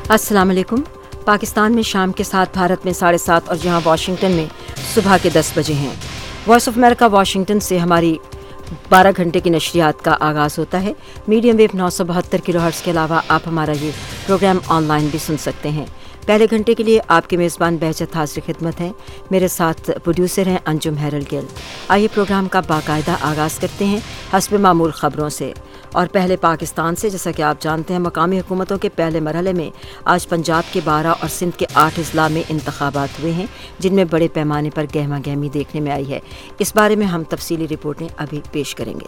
अस्सलाम वालेकुम। पाकिस्तान में शाम के 7, भारत में 7:30 और यहाँ वाशिंगटन में सुबह के 10 बजे हैं। वॉइस ऑफ अमेरिका वाशिंगटन से हमारी 12 घंटे की नशरियात का आगाज़ होता है। मीडियम वेव 972 किलोहर्ट्ज़ के अलावा आप हमारा ये प्रोग्राम ऑनलाइन भी सुन सकते हैं। पहले घंटे के लिए आपके मेज़बान बहजत हाज़िर खिदमत हैं। मेरे साथ प्रोड्यूसर हैं अंजुम हैरल गिल। आइए प्रोग्राम का बाकायदा आगाज़ करते हैं हस्ब मामूल ख़बरों से। और पहले पाकिस्तान से, जैसा कि आप जानते हैं, मकामी हुकूमतों के पहले मरहले में आज पंजाब के 12 और सिंध के 8 अजला में इंतखाबात हुए हैं, जिनमें बड़े पैमाने पर गहमा गहमी देखने में आई है। इस बारे में हम तफसीली रिपोर्टें अभी पेश करेंगे।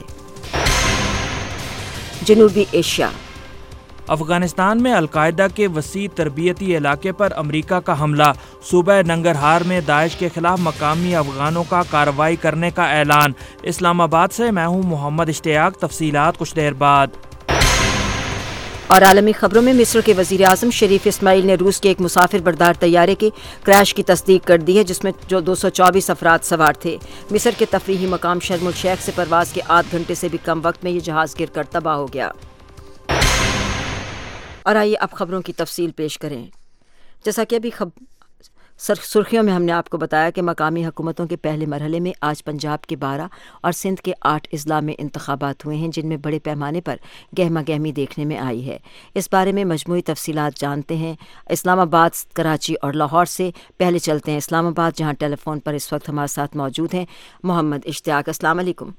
जनूबी एशिया। अफगानिस्तान में अलकायदा के वसी तरबियती इलाके पर अमरीका का हमला। सूबह नंगरहार में दाइश के खिलाफ मकामी अफगानों का कार्रवाई करने का ऐलान। इस्लामाबाद से मैं हूँ मोहम्मद इश्तियाक। तफसीलात कुछ देर बाद। और आलमी खबरों में मिस्र के वज़ीर आज़म शरीफ इस्माइल ने रूस के एक मुसाफिर बरदार तैयारे के क्रैश की तस्दीक कर दी है, जिसमें जो 224 अफराद सवार थे। मिस्र के तफरीही मकाम शर्म उल शेख से परवाज़ के आध घंटे से भी कम वक्त में ये जहाज़ गिर कर तबाह हो गया। और आइए अब खबरों की तफसील पेश करें। जैसा कि अभी सुर्खियों में हमने आपको बताया कि मकामी हुकूमतों के पहले मरहले में आज पंजाब के 12 और सिंध के 8 अजला में इंतखाबात हुए हैं, जिनमें बड़े पैमाने पर गहमा गहमी देखने में आई है। इस बारे में मजमूई तफसीलात जानते हैं इस्लामाबाद, कराची और लाहौर से। पहले चलते हैं इस्लामाबाद, जहाँ टेलीफोन पर इस वक्त हमारे साथ मौजूद हैं मोहम्मद इश्तियाक। अस्सलाम वालेकुम।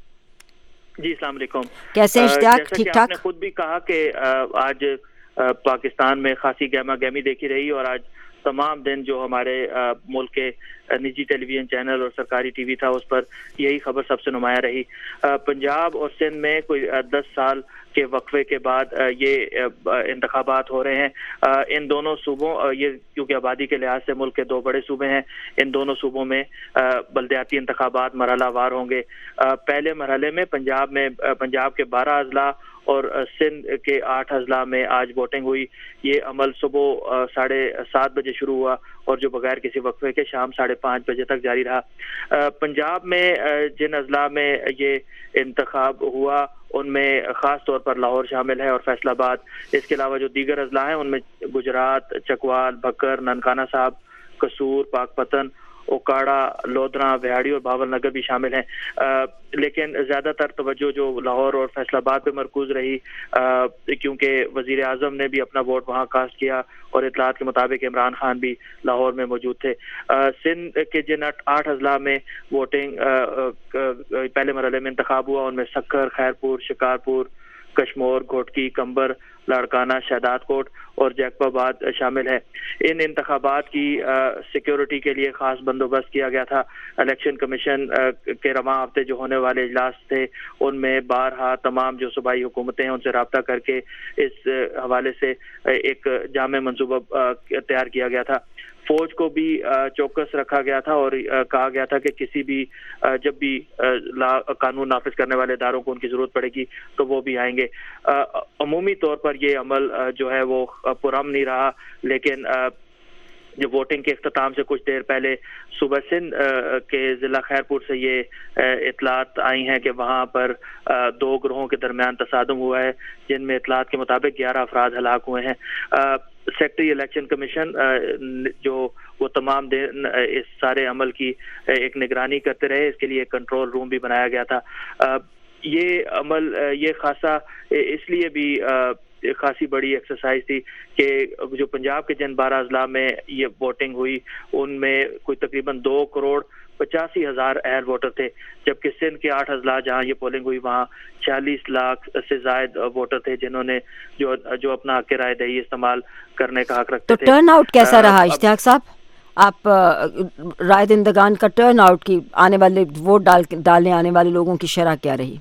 जी अस्सलाम वालेकुम। कैसे इश्तियाक? ठीक ठाक। आपने खुद भी कहा कि आज पाकिस्तान में खासी गहमा गहमी देखी रही और आज तमाम दिन जो हमारे मुल्क के निजी टेलीविजन चैनल और सरकारी टीवी था, उस पर यही खबर सबसे नुमाया रही। पंजाब और सिंध में कोई 10 साल के वक्फे के बाद ये इंतखाबात हो रहे हैं। इन दोनों सूबों, ये क्योंकि आबादी के लिहाज से मुल्क के 2 बड़े सूबे हैं, इन दोनों सूबों में बल्दियाती इंतखाबात मरहलावार होंगे। पहले मरहले में पंजाब के 12 अजला और सिंध के 8 अजला में आज वोटिंग हुई। ये अमल सुबह 7:30 बजे शुरू हुआ और जो बगैर किसी वक्फे के शाम 5:30 बजे तक जारी रहा। पंजाब में जिन अजला में ये इंतखाब हुआ उनमें ख़ास तौर पर लाहौर शामिल है और फैसलाबाद। इसके अलावा जो दीगर अजला हैं उनमें गुजरात, चकवाल, भक्कर, ननकाना साहब, कसूर, पाकपतन, ओकाड़ा, लोधरा, बिहाड़ी और भावल नगर भी शामिल हैं। लेकिन ज़्यादातर तवज्जो जो लाहौर और फैसलाबाद पे मरकूज रही, क्योंकि वज़ीर आज़म ने भी अपना वोट वहाँ कास्ट किया और इतलात के मुताबिक इमरान खान भी लाहौर में मौजूद थे। सिंध के जिन 8 अजला में वोटिंग पहले मरहले में इंतखाब हुआ, उनमें सक्कर, खैरपुर, शिकारपुर, कश्मोर, घोटकी, कंबर, लाड़काना, शहदादकोट और जैकबाबाद शामिल है। इन इंतखाबात की सिक्योरिटी के लिए खास बंदोबस्त किया गया था। इलेक्शन कमीशन के रवां हफ्ते जो होने वाले इजलास थे, उनमें बारहा तमाम जो सूबाई हुकूमतें हैं उनसे रब्ता करके इस हवाले से एक जामे मंसूबा तैयार किया गया था। फौज को भी चौकस रखा गया था और कहा गया था कि किसी भी जब भी कानून नाफिज करने वाले इदारों को उनकी जरूरत पड़ेगी तो वो भी आएंगे। अमूमी तौर पर ये अमल जो है वो पुरअमन नहीं रहा, लेकिन जो वोटिंग के इख्तिताम से कुछ देर पहले सुबह सिंध के ज़िला खैरपुर से ये इतलात आई हैं कि वहाँ पर 2 ग्रोहों के दरमियान तसादुम हुआ है, जिनमें इतलात के मुताबिक 11 अफराद हलाक हुए हैं। सेक्रेटरी इलेक्शन कमीशन जो वो तमाम दिन इस सारे अमल की एक निगरानी करते रहे, इसके लिए कंट्रोल रूम भी बनाया गया था। ये अमल ये खासा इसलिए भी खासी बड़ी एक्सरसाइज थी कि जो पंजाब के जिन 12 अजला में ये वोटिंग हुई उनमें कोई तकरीबन 2,85,000 अहल वोटर थे, जबकि सिंध के 8 अजला जहाँ ये पोलिंग हुई वहाँ 46 लाख से ज्यादा वोटर थे जिन्होंने जो अपना हक राय दही इस्तेमाल करने का हक रखते थे। तो टर्न आउट कैसा रहा इश्तियाक साहब? आप राय दहिंदगान का टर्न आउट की आने वाले वोट डालने आने वाले लोगों की शरह क्या रही?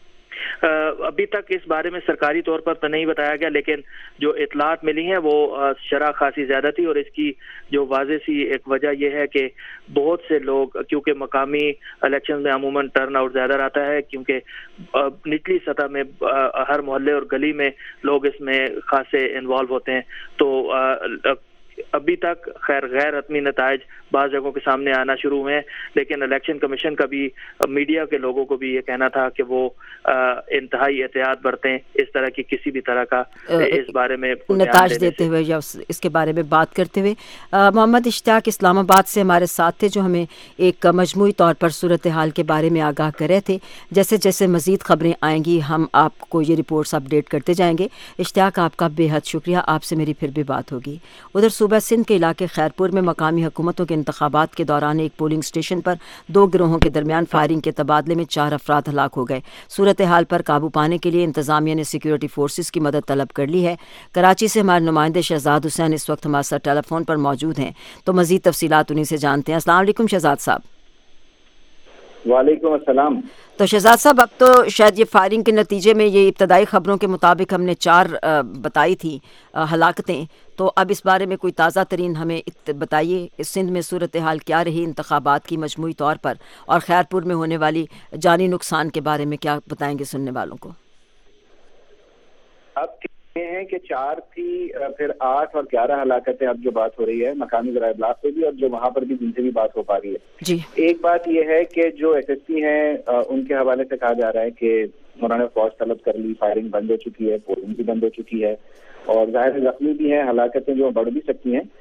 अभी तक इस बारे में सरकारी तौर पर तो नहीं बताया गया, लेकिन जो इतलात मिली हैं वो शरह खासी ज़्यादा थी। और इसकी जो वाज़ेह सी एक वजह यह है कि बहुत से लोग, क्योंकि मकामी इलेक्शन में अमूमन टर्न आउट ज़्यादा रहता है, क्योंकि निचली सतह में हर मोहल्ले और गली में लोग इसमें खासे इन्वॉल्व होते हैं, तो ابھی تک خیر غیر حتمی نتائج بعض جگہوں کے سامنے آنا شروع ہوئے ہیں، لیکن الیکشن کمیشن کا بھی میڈیا کے لوگوں کو بھی یہ کہنا تھا کہ وہ انتہائی احتیاط برتیں اس طرح کی کسی بھی طرح کا اس بارے میں نتائج دیتے ہوئے یا اس کے بارے میں بات کرتے ہوئے۔ محمد اشتیاق اسلام آباد سے ہمارے ساتھ تھے جو ہمیں ایک مجموعی طور پر صورتحال کے بارے میں آگاہ کر رہے تھے۔ جیسے جیسے مزید خبریں آئیں گی ہم آپ کو یہ رپورٹس اپڈیٹ کرتے جائیں گے۔ اشتیاق آپ کا بے حد شکریہ، آپ سے میری پھر بھی بات ہوگی۔ ادھر صوبہ سندھ کے علاقے خیرپور میں مقامی حکومتوں کے انتخابات کے دوران ایک پولنگ اسٹیشن پر 2 گروہوں کے درمیان فائرنگ کے تبادلے میں 4 افراد ہلاک ہو گئے۔ صورتحال پر قابو پانے کے لیے انتظامیہ نے سیکورٹی فورسز کی مدد طلب کر لی ہے۔ کراچی سے ہمارے نمائندے شہزاد حسین اس وقت ہمارے ساتھ ٹیلی فون پر موجود ہیں، تو مزید تفصیلات انہیں سے جانتے ہیں۔ السلام علیکم شہزاد صاحب۔ وعلیکم السلام۔ تو شہزاد صاحب اب تو شاید یہ فائرنگ کے نتیجے میں یہ ابتدائی خبروں کے مطابق ہم نے 4 بتائی تھی ہلاکتیں، تو اب اس بارے میں کوئی تازہ ترین ہمیں بتائیے، سندھ میں صورتحال کیا رہی انتخابات کی مجموعی طور پر، اور خیرپور میں ہونے والی جانی نقصان کے بارے میں کیا بتائیں گے سننے والوں کو؟ اب یہ ہیں کہ 4 تھی، پھر 8 اور 11 ہلاکتیں اب جو بات ہو رہی ہے مقامی ذرائع ابلاغ پہ بھی اور جو وہاں پر بھی جن سے بھی بات ہو پا رہی ہے جی۔ ایک بات یہ ہے کہ جو ایس ایس پی ہیں ان کے حوالے سے کہا جا رہا ہے کہ انہوں نے فوج طلب کر لی، فائرنگ بند ہو چکی ہے، پولنگ بھی بند ہو چکی ہے، اور ظاہر زخمی بھی ہیں، ہلاکتیں جو بڑھ بھی سکتی ہیں۔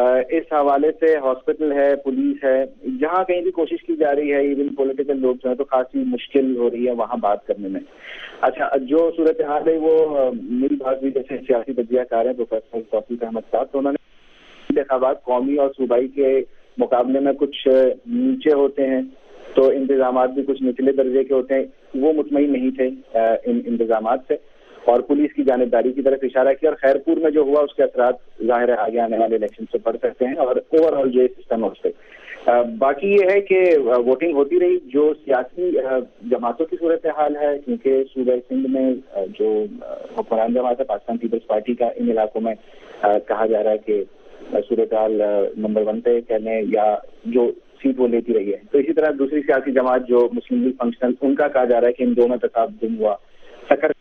اس حوالے سے ہاسپٹل ہے، پولیس ہے، جہاں کہیں بھی کوشش کی جا رہی ہے، ایون پولیٹیکل لوگ جو ہیں تو خاصی مشکل ہو رہی ہے وہاں بات کرنے میں۔ اچھا، جو صورتحال ہے وہ میری بات بھی جیسے سیاسی تجزیہ کار ہیں پروفیسر توفیق احمد صاحب، تو انہوں نے انتخابات قومی اور صوبائی کے مقابلے میں کچھ نیچے ہوتے ہیں تو انتظامات بھی کچھ نچلے درجے کے ہوتے ہیں، وہ مطمئن نہیں تھے ان انتظامات سے اور پولیس کی جانبداری کی طرف اشارہ کیا، اور خیرپور میں جو ہوا اس کے اثرات ظاہر ہے آگے آنے والے الیکشن سے پڑ سکتے ہیں اور اوور آل جو سسٹم ہے اس پہ۔ باقی یہ ہے کہ ووٹنگ ہوتی رہی۔ جو سیاسی جماعتوں کی صورتحال ہے، کیونکہ صوبہ سندھ میں جو حکمران جماعت ہے پاکستان پیپلز پارٹی کا، ان علاقوں میں کہا جا رہا ہے کہ صورتحال نمبر 1 پہ کہنے یا جو سیٹ وہ لیتی رہی ہے۔ تو اسی طرح دوسری سیاسی جماعت جو مسلم لیگ فنکشنل، ان کا کہا جا رہا ہے کہ ان دونوں تصادم ہوا، سکر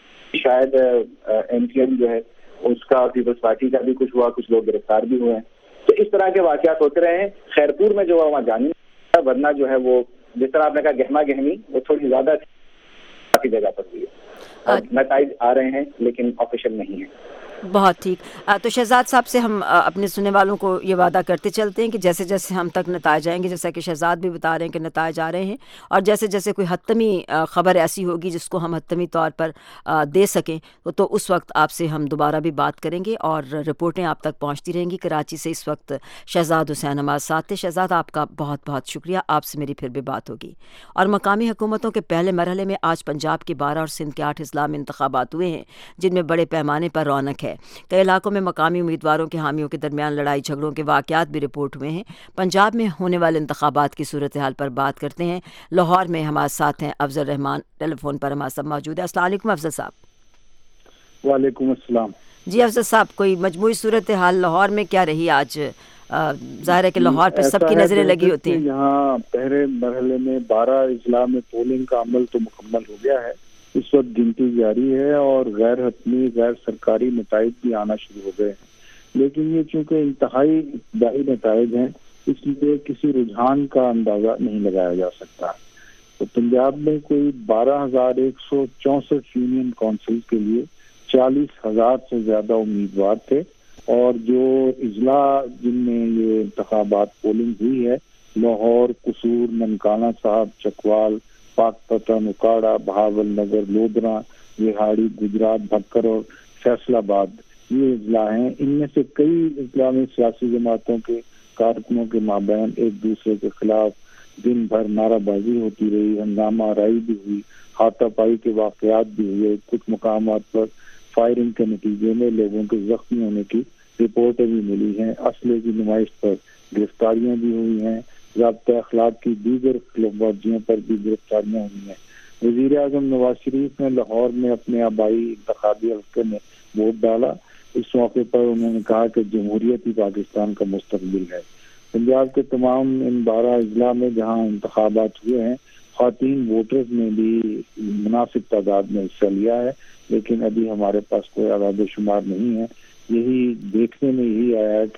شاید ایم ٹی ایم جو ہے اس کا، پیپلز پارٹی کا بھی کچھ ہوا، کچھ لوگ گرفتار بھی ہوئے ہیں۔ تو اس طرح کے واقعات ہوتے رہے ہیں۔ خیرپور میں جو ہوا وہاں جانی نہیں، ورنہ جو ہے وہ جس طرح آپ نے کہا گہما گہمی، وہ تھوڑی زیادہ کافی جگہ پر ہوئی ہے۔ نتائج آ رہے ہیں لیکن آفیشیل نہیں ہے۔ بہت ٹھیک۔ تو شہزاد صاحب سے ہم اپنے سننے والوں کو یہ وعدہ کرتے چلتے ہیں کہ جیسے جیسے ہم تک نتائج آئیں گے، جیسا کہ شہزاد بھی بتا رہے ہیں کہ نتائج آ رہے ہیں، اور جیسے جیسے کوئی حتمی خبر ایسی ہوگی جس کو ہم حتمی طور پر دے سکیں تو اس وقت آپ سے ہم دوبارہ بھی بات کریں گے اور رپورٹیں آپ تک پہنچتی رہیں گی۔ کراچی سے اس وقت شہزاد حسین ہمارے ساتھ تھے۔ شہزاد آپ کا بہت بہت شکریہ، آپ سے میری پھر بھی بات ہوگی۔ اور مقامی حکومتوں کے پہلے مرحلے میں آج پنجاب کی 12 اور سندھ کے 8 اضلاع میں انتخابات ہوئے ہیں، جن میں بڑے پیمانے پر رونق ہے۔ کئی علاقوں میں مقامی امیدواروں کے حامیوں کے درمیان لڑائی جھگڑوں کے واقعات بھی رپورٹ ہوئے ہیں۔ پنجاب میں ہونے والے انتخابات کی صورتحال پر بات کرتے ہیں۔ لاہور میں ہمارے ساتھ ہیں افضل رحمان، ٹیلی فون پر ہمارے ساتھ موجود ہے۔ السلام علیکم افضل صاحب۔ وعلیکم السلام۔ جی افضل صاحب، کوئی مجموعی صورتحال لاہور میں کیا رہی آج؟ ظاہر ہے کہ لاہور پہ سب کی نظریں لگی ہوتی ہیں۔ یہاں پہلے مرحلے میں 12 اضلاع میں پولنگ کا عمل تو مکمل ہو گیا ہے، اس وقت گنتی جاری ہے اور غیر حتمی غیر سرکاری نتائج بھی آنا شروع ہو گئے ہیں، لیکن یہ چونکہ انتہائی ابتدائی نتائج ہیں اس لیے کسی رجحان کا اندازہ نہیں لگایا جا سکتا۔ تو پنجاب میں کوئی 12,164 یونین کونسل کے لیے 40,000 سے زیادہ امیدوار تھے، اور جو اضلاع جن میں یہ انتخابات پولنگ ہوئی ہے، لاہور، قصور، ننکانہ صاحب، چکوال، پاک پتن، اکاڑا، بہاول نگر، لودھرا، وہاڑی، گجرات، بھکر اور فیصل آباد یہ اضلاع ہیں۔ ان میں سے کئی اضلاع میں سیاسی جماعتوں کے کارکنوں کے مابین ایک دوسرے کے خلاف دن بھر نعرہ بازی ہوتی رہی، ہنگامہ آرائی بھی ہوئی، ہاتھا پائی کے واقعات بھی ہوئے، کچھ مقامات پر فائرنگ کے نتیجے میں لوگوں کے زخمی ہونے کی رپورٹیں بھی ملی ہیں، اسلحے کی نمائش پر گرفتاریاں بھی ہوئی ہیں، ضابطۂ اخلاق کی دیگر خلاف ورزیوں پر بھی گرفتاریاں ہوئی ہیں۔ وزیر اعظم نواز شریف نے لاہور میں اپنے آبائی انتخابی حلقے میں ووٹ ڈالا۔ اس موقع پر انہوں نے کہا کہ جمہوریت ہی پاکستان کا مستقبل ہے۔ پنجاب کے تمام ان 12 اضلاع میں جہاں انتخابات ہوئے ہیں، خواتین ووٹرز نے بھی مناسب تعداد میں حصہ لیا ہے، لیکن ابھی ہمارے پاس کوئی اعداد و شمار نہیں ہے۔ یہی دیکھنے میں یہی آیا ہے کہ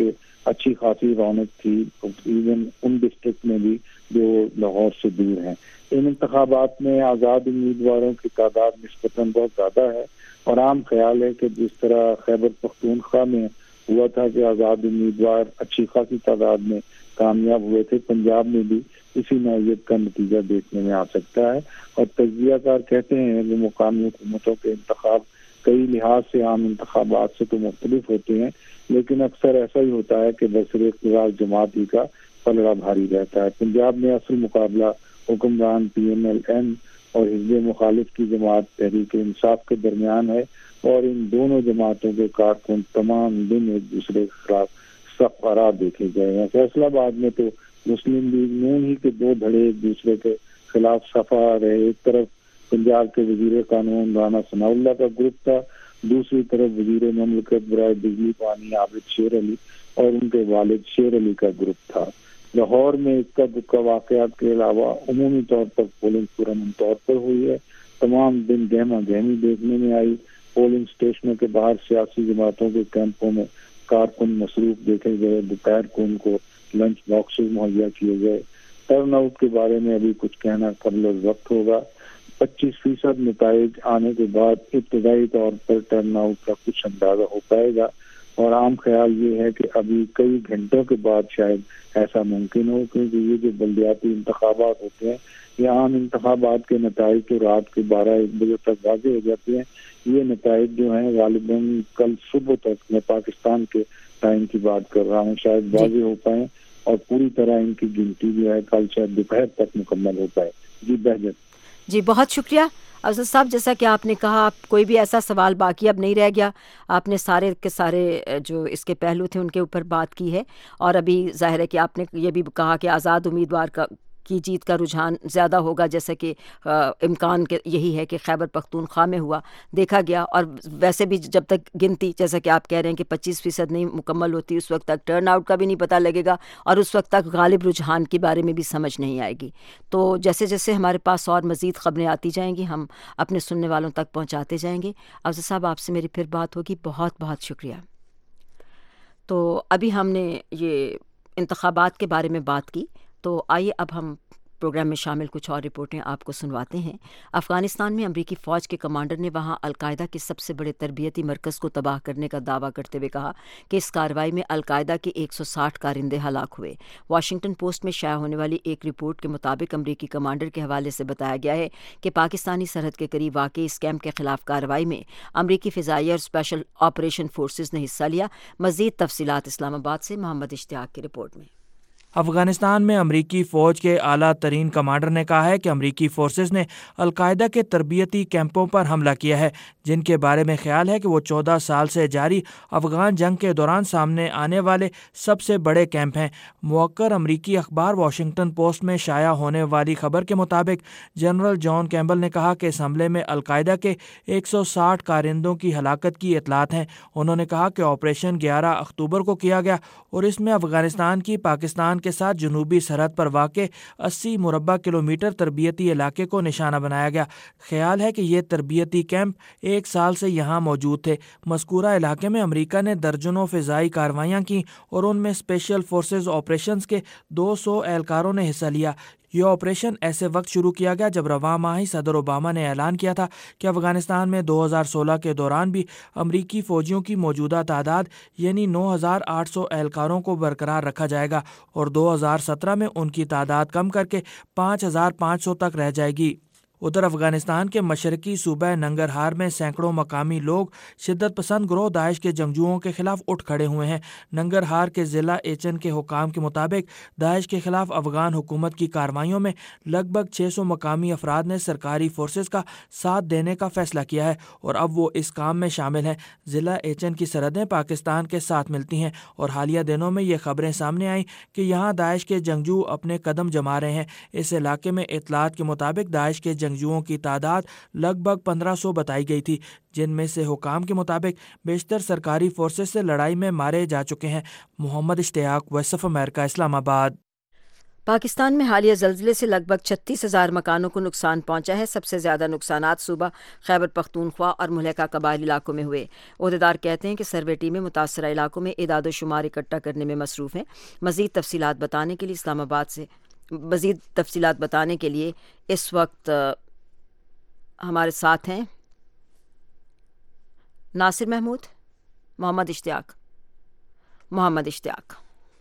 اچھی خاصی رونق تھی، ایون ان ڈسٹرکٹ میں بھی جو لاہور سے دور ہیں۔ ان انتخابات میں آزاد امیدواروں کی تعداد نسبتاً بہت زیادہ ہے، اور عام خیال ہے کہ جس طرح خیبر پختونخوا میں ہوا تھا کہ آزاد امیدوار اچھی خاصی تعداد میں کامیاب ہوئے تھے، پنجاب میں بھی اسی نوعیت کا نتیجہ دیکھنے میں آ سکتا ہے۔ اور تجزیہ کار کہتے ہیں کہ مقامی حکومتوں کے انتخاب کئی لحاظ سے عام انتخابات سے تو مختلف ہوتے ہیں، لیکن اکثر ایسا ہی ہوتا ہے کہ برسر اقتدار جماعت ہی کا پلڑا بھاری رہتا ہے۔ پنجاب میں اصل مقابلہ حکمران PMLN اور حزب مخالف کی جماعت تحریک انصاف کے درمیان ہے، اور ان دونوں جماعتوں کے کارکن تمام دن ایک دوسرے کے خلاف سخت آرا دیکھے گئے ہیں۔ فیصلہ آباد میں تو مسلم لیگ نون ہی کے دو دھڑے ایک دوسرے کے خلاف صفا رہے۔ ایک طرف پنجاب کے وزیر قانون رانا ثناء اللہ کا گروپ تھا، دوسری طرف وزیر مملکت برائے بجلی پانی عابد شیر علی اور ان کے والد شیر علی کا گروپ تھا۔ لاہور میں اکا دکا واقعات کے علاوہ عمومی طور پر پولنگ پرامن طور پر ہوئی ہے۔ تمام دن گہما گہمی دیکھنے میں آئی۔ پولنگ اسٹیشنوں کے باہر سیاسی جماعتوں کے کیمپوں میں کارکن مصروف دیکھے گئے، دوپہر کو ان کو لنچ باکسز مہیا کیے گئے۔ ٹرن آؤٹ کے بارے میں ابھی کچھ کہنا قبل وقت ہوگا۔ 25% نتائج آنے کے بعد ابتدائی طور پر ٹرن آؤٹ کا کچھ اندازہ ہو پائے گا، اور عام خیال یہ ہے کہ ابھی کئی گھنٹوں کے بعد شاید ایسا ممکن ہو، کیونکہ یہ جو بلدیاتی انتخابات ہوتے ہیں، یہ عام انتخابات کے نتائج تو رات کے 12-1 بجے تک واضح ہو جاتے ہیں۔ یہ نتائج جو ہیں غالباً کل صبح تک، میں پاکستان کے ٹائم کی بات کر رہا ہوں، شاید واضح ہو پائیں، اور پوری طرح ان کی گنتی جو ہے کل شاید دوپہر تک مکمل ہو پائے۔ جی بہجت جی بہت شکریہ افضل صاحب، جیسا کہ آپ نے کہا کوئی بھی ایسا سوال باقی اب نہیں رہ گیا، آپ نے سارے کے سارے جو اس کے پہلو تھے ان کے اوپر بات کی ہے، اور ابھی ظاہر ہے کہ آپ نے یہ بھی کہا کہ آزاد امیدوار کی جیت کا رجحان زیادہ ہوگا، جیسا کہ امکان کے یہی ہے کہ خیبر پختونخوا میں ہوا دیکھا گیا، اور ویسے بھی جب تک گنتی جیسا کہ آپ کہہ رہے ہیں کہ 25% نہیں مکمل ہوتی، اس وقت تک ٹرن آؤٹ کا بھی نہیں پتہ لگے گا، اور اس وقت تک غالب رجحان کے بارے میں بھی سمجھ نہیں آئے گی۔ تو جیسے جیسے ہمارے پاس اور مزید خبریں آتی جائیں گی ہم اپنے سننے والوں تک پہنچاتے جائیں گے۔ افضل صاحب آپ سے میری پھر بات ہوگی، بہت بہت شکریہ۔ تو ابھی ہم نے یہ انتخابات کے بارے میں بات کی، تو آئیے اب ہم پروگرام میں شامل کچھ اور رپورٹیں آپ کو سنواتے ہیں۔ افغانستان میں امریکی فوج کے کمانڈر نے وہاں القاعدہ کے سب سے بڑے تربیتی مرکز کو تباہ کرنے کا دعویٰ کرتے ہوئے کہا کہ اس کارروائی میں القاعدہ کے 160 کارندے ہلاک ہوئے۔ واشنگٹن پوسٹ میں شائع ہونے والی ایک رپورٹ کے مطابق امریکی کمانڈر کے حوالے سے بتایا گیا ہے کہ پاکستانی سرحد کے قریب واقع اس کیمپ کے خلاف کارروائی میں امریکی فضائیہ اور اسپیشل آپریشن فورسز نے حصہ لیا۔ مزید تفصیلات اسلام آباد سے محمد اشتیاق کی رپورٹ میں۔ افغانستان میں امریکی فوج کے اعلیٰ ترین کمانڈر نے کہا ہے کہ امریکی فورسز نے القاعدہ کے تربیتی کیمپوں پر حملہ کیا ہے، جن کے بارے میں خیال ہے کہ وہ 14 سال سے جاری افغان جنگ کے دوران سامنے آنے والے سب سے بڑے کیمپ ہیں۔ موقر امریکی اخبار واشنگٹن پوسٹ میں شائع ہونے والی خبر کے مطابق جنرل جان کیمبل نے کہا کہ اس حملے میں القاعدہ کے 160 کارندوں کی ہلاکت کی اطلاعات ہیں۔ انہوں نے کہا کہ آپریشن 11 اکتوبر کو کیا گیا، اور اس میں افغانستان کی پاکستان کے ساتھ جنوبی سرحد پر واقع 80 مربع کلومیٹر تربیتی علاقے کو نشانہ بنایا گیا۔ خیال ہے کہ یہ تربیتی کیمپ 1 سال سے یہاں موجود تھے۔ مذکورہ علاقے میں امریکہ نے درجنوں فضائی کارروائیاں کی، اور ان میں اسپیشل فورسز آپریشنز کے 200 اہلکاروں نے حصہ لیا۔ یہ آپریشن ایسے وقت شروع کیا گیا جب رواں ماہ ہی صدر اوباما نے اعلان کیا تھا کہ افغانستان میں 2016 کے دوران بھی امریکی فوجیوں کی موجودہ تعداد یعنی 9800 اہلکاروں کو برقرار رکھا جائے گا، اور 2017 میں ان کی تعداد کم کر کے 5500 تک رہ جائے گی۔ ادھر افغانستان کے مشرقی صوبہ ننگرہار میں سینکڑوں مقامی لوگ شدت پسند گروہ داعش کے جنگجوؤں کے خلاف اٹھ کھڑے ہوئے ہیں۔ ننگرہار کے ضلع ایچن کے حکام کے مطابق داعش کے خلاف افغان حکومت کی کارروائیوں میں لگ بھگ 600 مقامی افراد نے سرکاری فورسز کا ساتھ دینے کا فیصلہ کیا ہے، اور اب وہ اس کام میں شامل ہیں۔ ضلع ایچن کی سرحدیں پاکستان کے ساتھ ملتی ہیں، اور حالیہ دنوں میں یہ خبریں سامنے آئیں کہ یہاں داعش کے جنگجو اپنے قدم جما رہے ہیں۔ اس علاقے میں اطلاعات کے مطابق داعش کے جنگجوؤں کی تعداد لگ بھگ 1500 بتائی گئی تھی، جن میں سے حکام کے مطابق بیشتر سرکاری فورسز سے لڑائی میں مارے جا چکے ہیں۔ محمد اشتیاق، وائس آف امریکہ، اسلام آباد۔ پاکستان میں حالیہ زلزلے سے لگ بھگ 36,000 مکانوں کو نقصان پہنچا ہے۔ سب سے زیادہ نقصانات صوبہ خیبر پختونخوا اور مہلکہ قبائلی علاقوں میں ہوئے۔ عہدیدار کہتے ہیں کہ سروے ٹیمیں متاثرہ علاقوں میں اعداد و شمار اکٹھا کرنے میں مصروف ہیں۔ مزید تفصیلات بتانے کے لیے اس وقت ہمارے ساتھ ہیں ناصر محمود، محمد اشتیاق۔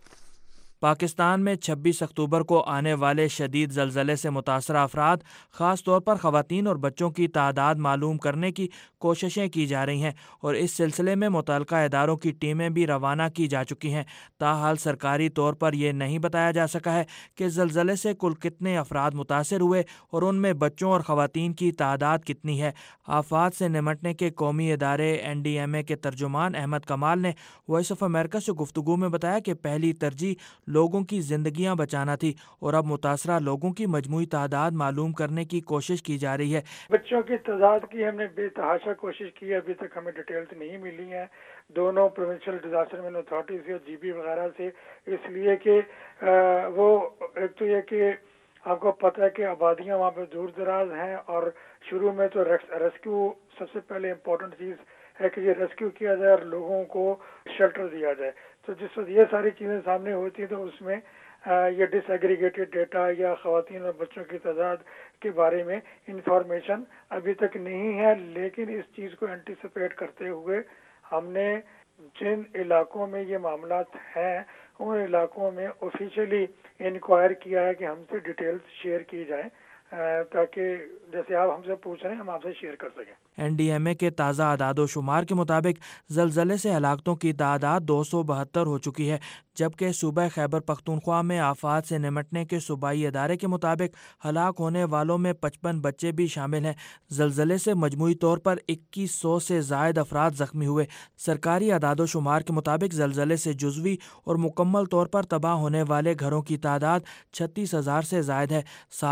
پاکستان میں 26 اکتوبر کو آنے والے شدید زلزلے سے متاثرہ افراد، خاص طور پر خواتین اور بچوں کی تعداد معلوم کرنے کی کوششیں کی جا رہی ہیں اور اس سلسلے میں متعلقہ اداروں کی ٹیمیں بھی روانہ کی جا چکی ہیں۔ تاحال سرکاری طور پر یہ نہیں بتایا جا سکا ہے کہ زلزلے سے کل کتنے افراد متاثر ہوئے اور ان میں بچوں اور خواتین کی تعداد کتنی ہے۔ آفات سے نمٹنے کے قومی ادارے NDMA کے ترجمان احمد کمال نے وائس آف امریکہ سے گفتگو میں بتایا کہ پہلی ترجیح لوگوں کی زندگیاں بچانا تھی اور اب متاثرہ لوگوں کی مجموعی تعداد معلوم کرنے کی کوشش کی جا رہی ہے۔ بچوں کی تعداد کی ہم نے بے تحاشا کوشش کی ہے، ابھی تک ہمیں ڈیٹیلز نہیں ملی ہیں دونوں پروونشل ڈیزاسٹر مینجمنٹ اتھارٹی سے اور GB وغیرہ سے، اس لیے کہ وہ ایک تو یہ کہ آپ کو پتہ ہے کہ آبادیاں وہاں پہ دور دراز ہیں اور شروع میں تو ریسکیو سب سے پہلے امپورٹنٹ چیز ہے کہ یہ ریسکیو کیا جائے اور لوگوں کو شیلٹر دیا جائے۔ تو جس وقت یہ ساری چیزیں سامنے ہوتی ہیں تو اس میں یہ ڈس ایگریگیٹڈ ڈیٹا یا خواتین اور بچوں کی تعداد کے بارے میں انفارمیشن ابھی تک نہیں ہے، لیکن اس چیز کو اینٹیسپیٹ کرتے ہوئے ہم نے جن علاقوں میں یہ معاملات ہیں ان علاقوں میں آفیشیلی انکوائر کیا ہے کہ ہم سے ڈیٹیلز شیئر کی جائیں تاکہ جیسے آپ ہم سے پوچھ رہے ہیں ہم آپ سے شیئر کر سکیں۔ NDMA کے تازہ اعداد و شمار کے مطابق زلزلے سے ہلاکتوں کی تعداد 272 ہو چکی ہے، جبکہ صوبہ خیبر پختونخوا میں آفات سے نمٹنے کے صوبائی ادارے کے مطابق ہلاک ہونے والوں میں 55 بچے بھی شامل ہیں۔ زلزلے سے مجموعی طور پر 2100 سے زائد افراد زخمی ہوئے۔ سرکاری اعداد و شمار کے مطابق زلزلے سے جزوی اور مکمل طور پر تباہ ہونے والے گھروں کی تعداد 36,000 سے زائد ہے۔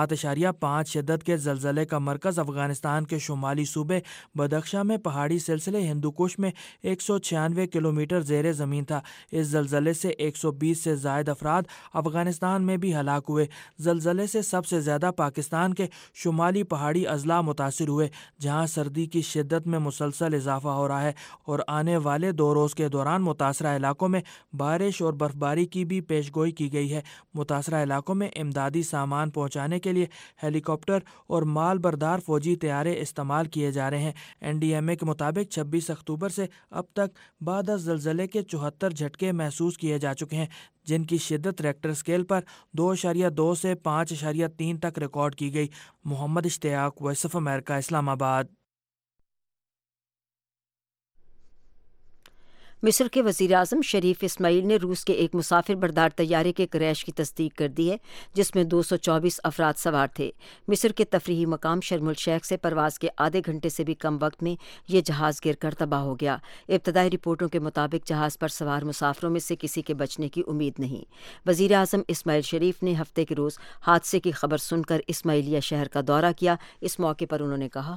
7.5 شدت کے زلزلے کا مرکز افغانستان کے شمالی صوبے بدخشاں میں پہاڑی سلسلے ہندوکش میں 196 کلومیٹر زیر زمین تھا۔ اس زلزلے سے 120 سے زائد افراد افغانستان میں بھی ہلاک ہوئے۔ زلزلے سے سب سے زیادہ پاکستان کے شمالی پہاڑی اضلاع متاثر ہوئے، جہاں سردی کی شدت میں مسلسل اضافہ ہو رہا ہے اور آنے والے 2 روز کے دوران متاثرہ علاقوں میں بارش اور برفباری کی بھی پیشگوئی کی گئی ہے۔ متاثرہ علاقوں میں امدادی سامان پہنچانے کے لیے ہیلی کاپٹر اور مال بردار فوجی طیارے استعمال کیے جا رہے ہیں۔ NDMA کے مطابق 26 اکتوبر سے اب تک بعد از زلزلے کے 74 جھٹکے محسوس کیے جا چکے ہیں، جن کی شدت ریکٹر اسکیل پر 2.2 سے 5.3 تک ریکارڈ کی گئی۔ محمد اشتیاق، وائس آف امریکہ، اسلام آباد۔ مصر کے وزیر اعظم شریف اسماعیل نے روس کے ایک مسافر بردار طیارے کے کریش کی تصدیق کر دی ہے، جس میں 224 افراد سوار تھے۔ مصر کے تفریحی مقام شرم الشیخ سے پرواز کے آدھے گھنٹے سے بھی کم وقت میں یہ جہاز گر کر تباہ ہو گیا۔ ابتدائی رپورٹوں کے مطابق جہاز پر سوار مسافروں میں سے کسی کے بچنے کی امید نہیں۔ وزیر اعظم اسماعیل شریف نے ہفتے کے روز حادثے کی خبر سن کر اسماعیلیہ شہر کا دورہ کیا۔ اس موقع پر انہوں نے کہا: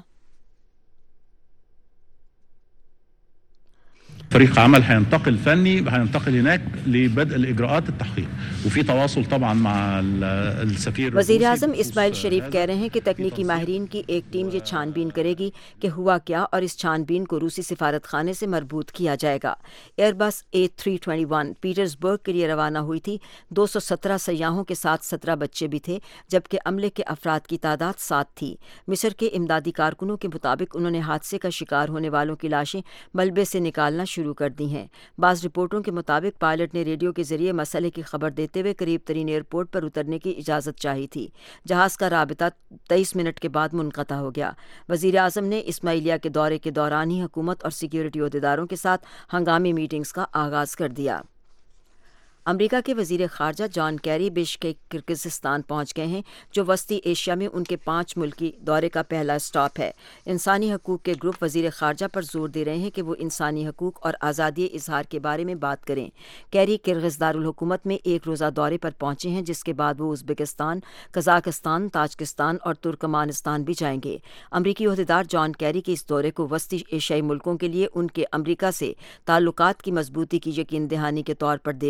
فريق عمل هينتقل فني هينتقل هناك لبدء الاجراءات التحقيق وفي تواصل طبعا مع السفير۔ وزیر اعظم اسماعیل شریف کہہ رہے ہیں کہ تکنیکی ماہرین کی ایک ٹیم یہ چھان بین کرے گی کہ ہوا کیا اور اس چھان بین کو روسی سفارت خانے سے مربوط کیا جائے گا۔ ایئر بس A321 پیٹرزبرگ کے لیے روانہ ہوئی تھی۔ 217 سیاحوں کے ساتھ 17 بچے بھی تھے، جبکہ عملے کے افراد کی تعداد 7 تھی۔ مصر کے امدادی کارکنوں کے مطابق انہوں نے حادثے کا شکار ہونے والوں کی لاشیں ملبے سے نکالنا شروع کر دی ہیں۔ بعض رپورٹوں کے مطابق پائلٹ نے ریڈیو کے ذریعے مسئلے کی خبر دیتے ہوئے قریب ترین ایئرپورٹ پر اترنے کی اجازت چاہی تھی۔ جہاز کا رابطہ 23 منٹ کے بعد منقطع ہو گیا۔ وزیر اعظم نے اسماعیلیہ کے دورے کے دوران ہی حکومت اور سیکیورٹی عہدیداروں کے ساتھ ہنگامی میٹنگز کا آغاز کر دیا۔ امریکہ کے وزیر خارجہ جان کیری بشکیک کرغزستان پہنچ گئے ہیں، جو وسطی ایشیا میں ان کے 5 ملکی دورے کا پہلا اسٹاپ ہے۔ انسانی حقوق کے گروپ وزیر خارجہ پر زور دے رہے ہیں کہ وہ انسانی حقوق اور آزادی اظہار کے بارے میں بات کریں۔ کیری کرغز دارالحکومت میں ایک روزہ دورے پر پہنچے ہیں، جس کے بعد وہ ازبکستان، قزاقستان، تاجکستان اور ترکمانستان بھی جائیں گے۔ امریکی عہدیدار جان کیری کے اس دورے کو وسطی ایشیائی ملکوں کے لیے ان کے امریکہ سے تعلقات کی مضبوطی کی یقین دہانی کے طور پر دیکھتے ہیں۔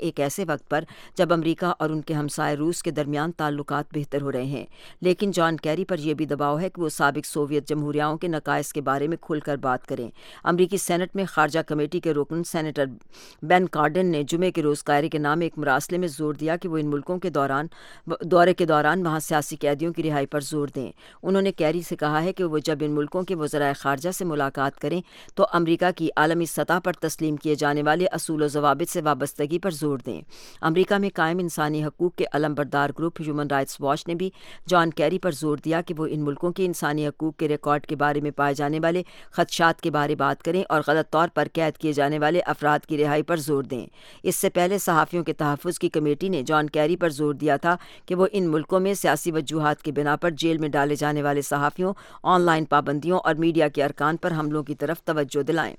ایک ایسے وقت پر جب امریکہ اور ان کے ہمسائے روس کے درمیان تعلقات بہتر ہو رہے ہیں، لیکن جان کیری پر یہ بھی دباؤ ہے کہ وہ سابق سوویت جمہوریاؤں کے نقائص کے بارے میں کھل کر بات کریں۔ امریکی سینٹ میں خارجہ کمیٹی کے رکن سینیٹر بین کارڈن نے جمعے کے روز قاہرے کے نام ایک مراسلے میں زور دیا کہ وہ ان ملکوں کے دورے کے دوران وہاں سیاسی قیدیوں کی رہائی پر زور دیں۔ انہوں نے کیری سے کہا ہے کہ وہ جب ان ملکوں کے وزرائے خارجہ سے ملاقات کریں تو امریکہ کی عالمی سطح پر تسلیم کیے جانے والے اصول و ضوابط سے وابستگی پر زور دیں۔ امریکہ میں قائم انسانی حقوق کے علم بردار گروپ ہیومن رائٹس واچ نے بھی جان کیری پر زور دیا کہ وہ ان ملکوں کے انسانی حقوق کے ریکارڈ کے بارے میں پائے جانے والے خدشات کے بارے بات کریں اور غلط طور پر قید کیے جانے والے افراد کی رہائی پر زور دیں۔ اس سے پہلے صحافیوں کے تحفظ کی کمیٹی نے جان کیری پر زور دیا تھا کہ وہ ان ملکوں میں سیاسی وجوہات کی بنا پر جیل میں ڈالے جانے والے صحافیوں، آن لائن پابندیوں اور میڈیا کے ارکان پر حملوں کی طرف توجہ دلائیں۔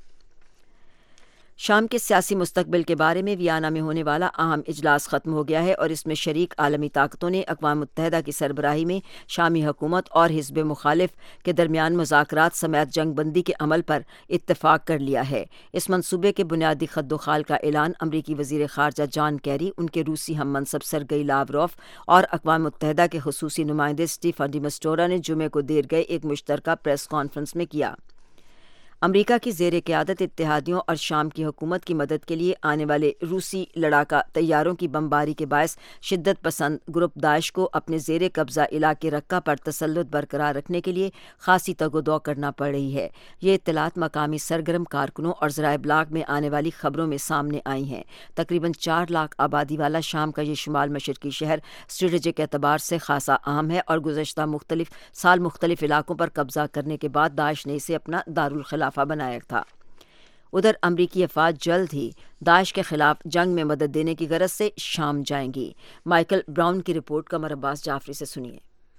شام کے سیاسی مستقبل کے بارے میں ویانا میں ہونے والا اہم اجلاس ختم ہو گیا ہے اور اس میں شریک عالمی طاقتوں نے اقوام متحدہ کی سربراہی میں شامی حکومت اور حزب مخالف کے درمیان مذاکرات سمیت جنگ بندی کے عمل پر اتفاق کر لیا ہے۔ اس منصوبے کے بنیادی خد و خال کا اعلان امریکی وزیر خارجہ جان کیری، ان کے روسی ہم منصب سرگئی لاوروف اور اقوام متحدہ کے خصوصی نمائندے اسٹیفن ڈی مسٹورا نے جمعے کو دیر گئے ایک مشترکہ پریس کانفرنس میں کیا۔ امریکہ کی زیر قیادت اتحادیوں اور شام کی حکومت کی مدد کے لیے آنے والے روسی لڑاکا طیاروں کی بمباری کے باعث شدت پسند گروپ داعش کو اپنے زیر قبضہ علاقے رقہ پر تسلط برقرار رکھنے کے لیے خاصی تگ و دو کرنا پڑ رہی ہے۔ یہ اطلاعات مقامی سرگرم کارکنوں اور ذرائع ابلاغ میں آنے والی خبروں میں سامنے آئی ہیں۔ تقریباً 4 لاکھ آبادی والا شام کا یہ شمال مشرقی شہر اسٹریٹجک اعتبار سے خاصا اہم ہے اور گزشتہ مختلف علاقوں پر قبضہ کرنے کے بعد داعش نے اسے اپنا دارالخلافہ بنایا تھا۔ ادھر امریکی افواج جلد ہی داعش کے خلاف جنگ میں مدد دینے کی غرض سے شام جائیں گی۔ مائیکل براؤن کی رپورٹ کا عباس جعفری سے سنیے۔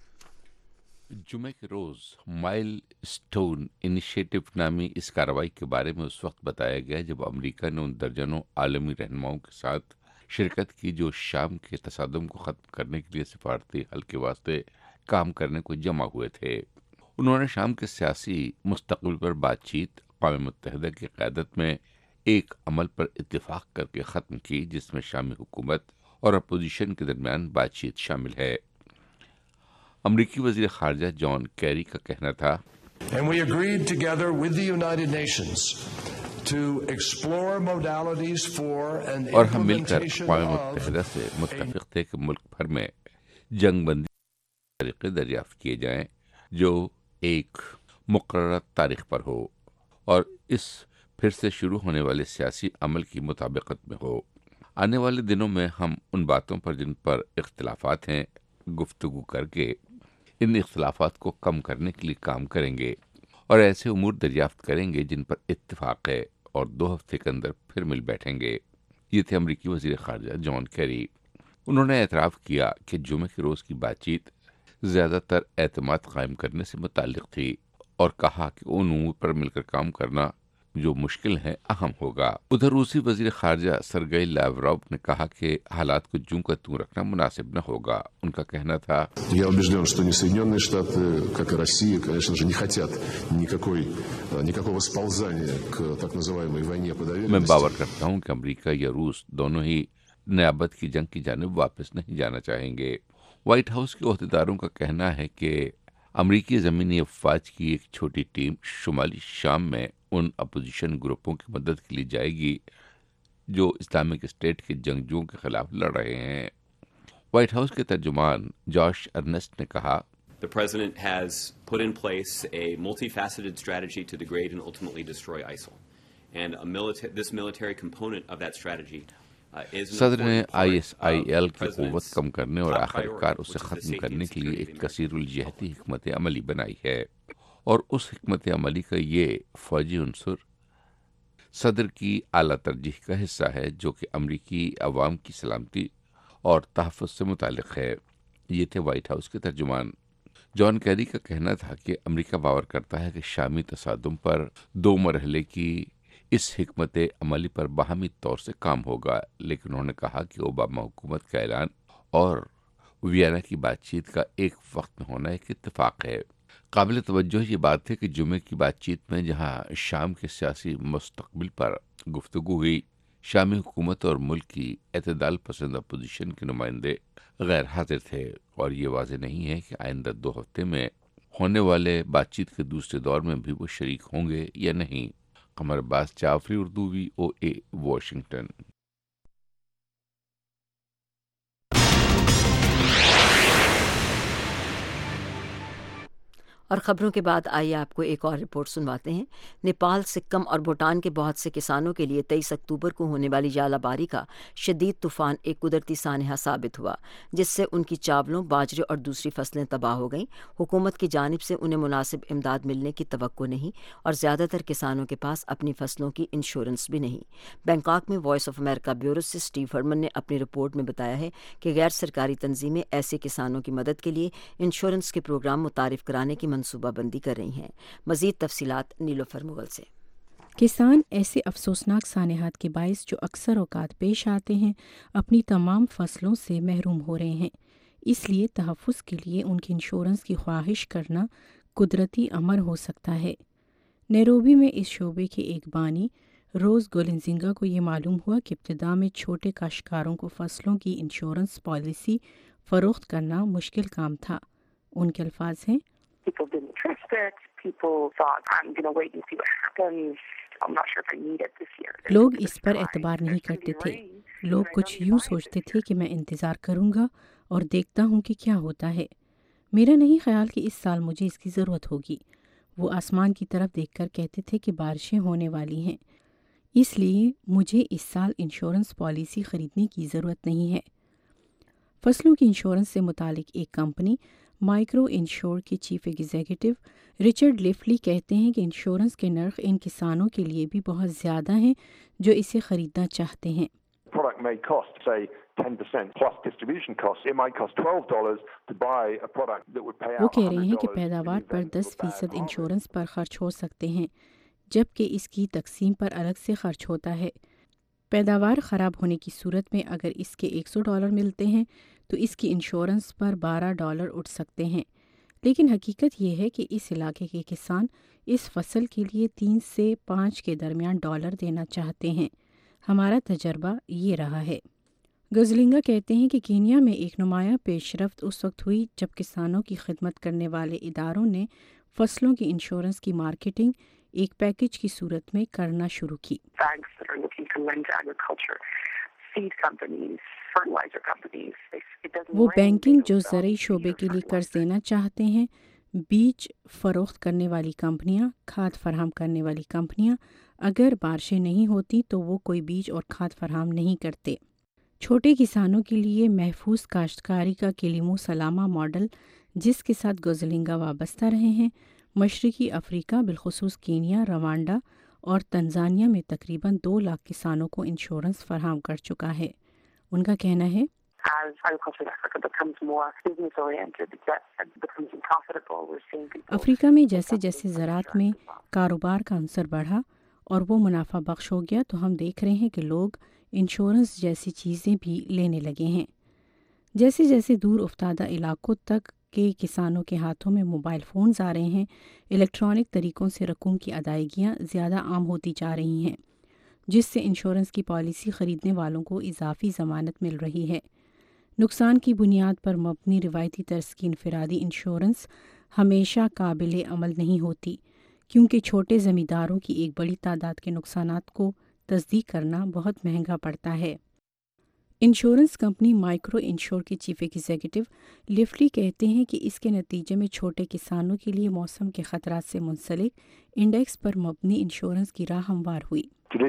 جمعے کے روز مائل سٹون انیشیٹو نامی اس کارروائی کے بارے میں اس وقت بتایا گیا جب امریکہ نے ان درجنوں عالمی رہنماؤں کے ساتھ شرکت کی جو شام کے تصادم کو ختم کرنے کے لیے سفارتی حل کے واسطے کام کرنے کو جمع ہوئے تھے۔ انہوں نے شام کے سیاسی مستقبل پر بات چیت اقوام متحدہ کی قیادت میں ایک عمل پر اتفاق کر کے ختم کی جس میں شامی حکومت اور اپوزیشن کے درمیان بات چیت شامل ہے۔ امریکی وزیر خارجہ جان کیری کا کہنا تھا And we agreed together with the United Nations to explore modalities for an اور ہم مل کر implementation اقوام of متحدہ سے متفق تھے کہ ملک بھر میں جنگ بندی کے طریقے دریافت کیے جائیں جو ایک مقررہ تاریخ پر ہو اور اس پھر سے شروع ہونے والے سیاسی عمل کی مطابقت میں ہو۔ آنے والے دنوں میں ہم ان باتوں پر جن پر اختلافات ہیں گفتگو کر کے ان اختلافات کو کم کرنے کے لیے کام کریں گے اور ایسے امور دریافت کریں گے جن پر اتفاق ہے اور 2 ہفتے کے اندر پھر مل بیٹھیں گے۔ یہ تھے امریکی وزیر خارجہ جان کیری۔ انہوں نے اعتراف کیا کہ جمعے کے روز کی بات چیت زیادہ تر اعتماد قائم کرنے سے متعلق تھی اور کہا کہ ان امور پر مل کر کام کرنا جو مشکل ہے اہم ہوگا۔ ادھر روسی وزیر خارجہ سرگئی لاوروف نے کہا کہ حالات کو جوں کا توں رکھنا مناسب نہ ہوگا۔ ان کا کہنا تھا Я убежден, что ни Соединенные Штаты, как и Россия, конечно же, не хотят никакого сползания к так называемой войне по میں доверенности. باور کرتا ہوں کہ امریکہ یا روس دونوں ہی نیابت کی جنگ کی جانب واپس نہیں جانا چاہیں گے۔ وائٹ ہاؤس کے عہدیداروں کا کہنا ہے کہ امریکی زمینی افواج کی ایک چھوٹی ٹیم شمالی شام میں ان اپوزیشن گروپوں کی مدد کے لیے جائے گی جو اسلامک اسٹیٹ کے جنگجوؤں کے خلاف لڑ رہے ہیں۔ وائٹ ہاؤس کے ترجمان جاش ارنسٹ نے کہا The President has put in place a multifaceted strategy to degrade and ultimately destroy ISIL. And this military component of that strategy is an صدر نے important part ISIL of the کی قوت President's کم کرنے اور top آخر کار priorities, اسے which is the ختم safety کرنے and کے لیے security ایک of the کثیر الجہتی حکمت عملی بنائی ہے، اور اس حکمت عملی کا یہ فوجی عنصر صدر کی اعلیٰ ترجیح کا حصہ ہے جو کہ امریکی عوام کی سلامتی اور تحفظ سے متعلق ہے۔ یہ تھے وائٹ ہاؤس کے ترجمان۔ جان کیری کا کہنا تھا کہ امریکہ باور کرتا ہے کہ شامی تصادم پر 2 مرحلے کی اس حکمت عملی پر باہمی طور سے کام ہوگا، لیکن انہوں نے کہا کہ اوباما حکومت کا اعلان اور ویانا کی بات چیت کا ایک وقت میں ہونا ایک اتفاق ہے۔ قابل توجہ یہ بات ہے کہ جمعے کی بات چیت میں جہاں شام کے سیاسی مستقبل پر گفتگو ہوئی، شامی حکومت اور ملک کی اعتدال پسند اپوزیشن کے نمائندے غیر حاضر تھے، اور یہ واضح نہیں ہے کہ آئندہ 2 ہفتے میں ہونے والے بات چیت کے دوسرے دور میں بھی وہ شریک ہوں گے یا نہیں۔ Qamar Abbas Jafri, Urdu VOA، Washington. اور خبروں کے بعد آئیے آپ کو ایک اور رپورٹ سنواتے ہیں۔ نیپال، سکم اور بھوٹان کے بہت سے کسانوں کے لیے 23 اکتوبر کو ہونے والی ژالہ باری کا شدید طوفان ایک قدرتی سانحہ ثابت ہوا، جس سے ان کی چاولوں، باجرے اور دوسری فصلیں تباہ ہو گئیں۔ حکومت کی جانب سے انہیں مناسب امداد ملنے کی توقع نہیں، اور زیادہ تر کسانوں کے پاس اپنی فصلوں کی انشورنس بھی نہیں۔ بینکاک میں وائس آف امریکہ بیورو سے اسٹیو ہرمن نے اپنی رپورٹ میں بتایا ہے کہ غیر سرکاری تنظیمیں ایسے کسانوں کی مدد کے لیے انشورنس کے پروگرام متعارف کرانے کی منصوبہ بندی کر رہی ہیں۔ مزید تفصیلات نیلوفر مغل سے۔ کسان ایسے افسوسناک سانحات کے باعث جو اکثر اوقات پیش آتے ہیں اپنی تمام فصلوں سے محروم ہو رہے ہیں، اس لیے تحفظ کے لیے ان کی انشورنس کی خواہش کرنا قدرتی امر ہو سکتا ہے۔ نیروبی میں اس شعبے کے ایک بانی روز گولنزنگا کو یہ معلوم ہوا کہ ابتدا میں چھوٹے کاشتکاروں کو فصلوں کی انشورنس پالیسی فروخت کرنا مشکل کام تھا۔ ان کے الفاظ ہیں، لوگ اس پر اعتبار نہیں کرتے تھے۔ لوگ کچھ یوں سوچتے تھے کہ میں انتظار کروں گا اور دیکھتا ہوں کہ کیا ہوتا ہے۔ میرا نہیں خیال کہ اس سال مجھے اس کی ضرورت ہوگی۔ وہ آسمان کی طرف دیکھ کر کہتے تھے کہ بارشیں ہونے والی ہیں، اس لیے مجھے اس سال انشورنس پالیسی خریدنے کی ضرورت نہیں ہے۔ فصلوں کی انشورنس سے متعلق ایک کمپنی مائکرو انشور کے چیف ایگزیکٹو رچرڈ لیفلی کہتے ہیں کہ انشورنس کے نرخ ان کسانوں کے لیے بھی بہت زیادہ ہیں جو اسے خریدنا چاہتے ہیں۔ وہ کہہ رہے ہیں کہ پیداوار پر 10% انشورنس پر خرچ ہو سکتے ہیں، جبکہ اس کی تقسیم پر الگ سے خرچ ہوتا ہے۔ پیداوار خراب ہونے کی صورت میں اگر اس کے $100 ملتے ہیں تو اس کی انشورنس پر $12 اٹھ سکتے ہیں، لیکن حقیقت یہ ہے کہ اس علاقے کے کسان اس فصل کے لیے 3 سے 5 کے درمیان ڈالر دینا چاہتے ہیں۔ ہمارا تجربہ یہ رہا ہے۔ گزلنگا کہتے ہیں کہ کینیا میں ایک نمایاں پیش رفت اس وقت ہوئی جب کسانوں کی خدمت کرنے والے اداروں نے فصلوں کی انشورنس کی مارکیٹنگ ایک پیکج کی صورت میں کرنا شروع کی۔ وہ بینکنگ جو زرعی شعبے کے لیے قرض دینا چاہتے ہیں، بیج فروخت کرنے والی کمپنیاں، کھاد فراہم کرنے والی کمپنیاں، اگر بارشیں نہیں ہوتی تو وہ کوئی بیج اور کھاد فراہم نہیں کرتے۔ چھوٹے کسانوں کے لیے محفوظ کاشتکاری کا کلیمو سلامہ ماڈل، جس کے ساتھ گوزلنگا وابستہ رہے ہیں، مشرقی افریقہ بالخصوص کینیا، روانڈا اور تنزانیہ میں تقریباً 2 لاکھ کسانوں کو انشورنس فراہم کر چکا ہے۔ ان کا کہنا ہے، افریقہ میں جیسے جیسے زراعت میں کاروبار کا عنصر بڑھا اور وہ منافع بخش ہو گیا تو ہم دیکھ رہے ہیں کہ لوگ انشورنس جیسی چیزیں بھی لینے لگے ہیں۔ جیسے جیسے دور افتادہ علاقوں تک کے کسانوں کے ہاتھوں میں موبائل فونز آ رہے ہیں، الیکٹرانک طریقوں سے رقوم کی ادائیگیاں زیادہ عام ہوتی جا رہی ہیں، جس سے انشورنس کی پالیسی خریدنے والوں کو اضافی ضمانت مل رہی ہے۔ نقصان کی بنیاد پر مبنی روایتی طرز کی انفرادی انشورنس ہمیشہ قابل عمل نہیں ہوتی، کیونکہ چھوٹے زمینداروں کی ایک بڑی تعداد کے نقصانات کو تصدیق کرنا بہت مہنگا پڑتا ہے۔ انشورنس کمپنی مائکرو انشور کے چیف ایگزیکٹو لیفلی کہتے ہیں کہ اس کے نتیجے میں چھوٹے کسانوں کے لیے موسم کے خطرات سے منسلک انڈیکس پر مبنی انشورنس کی راہ ہموار ہوئی۔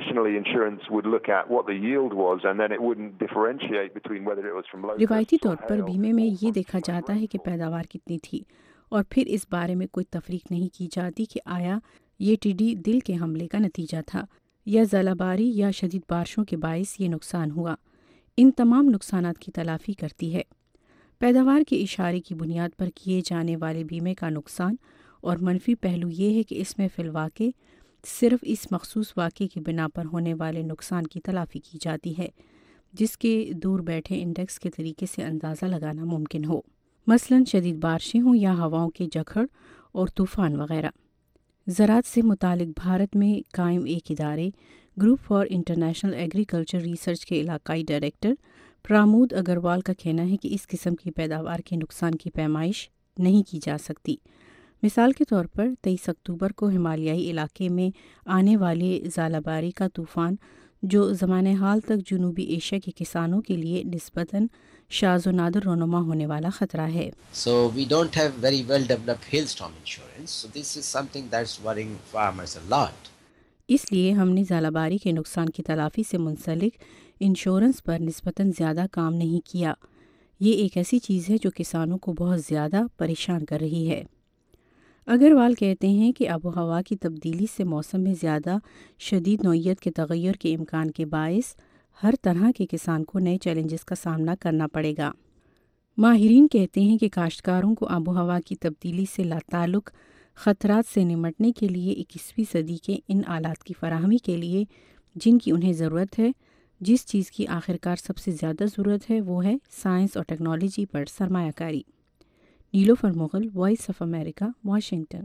روایتی طور پر بیمے میں یہ دیکھا جاتا ہے کہ پیداوار کتنی تھی، اور پھر اس بارے میں کوئی تفریق نہیں کی جاتی کہ آیا یہ ٹڈی دل کے حملے کا نتیجہ تھا یا ژالہ باری یا شدید بارشوں کے باعث یہ نقصان ہوا۔ ان تمام نقصانات کی تلافی کرتی ہے۔ پیداوار کے اشارے کی بنیاد پر کیے جانے والے بیمے کا نقصان اور منفی پہلو یہ ہے کہ اس میں فی الواقع صرف اس مخصوص واقعے کی بنا پر ہونے والے نقصان کی تلافی کی جاتی ہے، جس کے دور بیٹھے انڈیکس کے طریقے سے اندازہ لگانا ممکن ہو، مثلاً شدید بارشیں ہوں یا ہواؤں کے جھکڑ اور طوفان وغیرہ۔ زراعت سے متعلق بھارت میں قائم ایک ادارے group for international agriculture research के इलाकाई डायरेक्टर प्रामोद अग्रवाल का कहना है कि इस किस्म की पैदावार के नुकसान की पैमाइश नहीं की जा सकती। मिसाल के तौर पर 23 अक्टूबर को हिमालयाई इलाके में आने वाले ज़ालाबारी का तूफ़ान, जो ज़माने हाल तक जनूबी एशिया के किसानों के लिए निस्बतन शाज़ व नादिर रोनुमा होने वाला ख़तरा है। So we don't have very well developed hailstorm insurance, so this is something that's worrying farmers a lot. इसलिए हमने ज़ालाबारी के नुकसान की तलाफ़ी से मुंसलिक इंश्योरेंस पर निस्बतन ज़्यादा काम नहीं किया। ये एक ऐसी चीज़ है जो किसानों को बहुत ज़्यादा परेशान कर रही है। अग्रवाल कहते हैं कि आबो हवा की तब्दीली से मौसम में ज़्यादा शदीद नौइयत के तग़य्युर के इम्कान के बायस हर तरह के किसान को नए चैलेंजेस का सामना करना पड़ेगा। माहिरीन कहते हैं कि काश्तकारों को आबो हवा की तब्दीली से लाताल्लुक़ ख़तरात से निमटने के लिए 21वीं सदी के इन आलात की फराहमी के लिए जिनकी उन्हें ज़रूरत है, जिस चीज़ की आखिरकार सबसे ज़्यादा ज़रूरत है वो है साइंस और टेक्नोलॉजी पर सरमायाकारी। Nilofar Mughal, voice of America, Washington.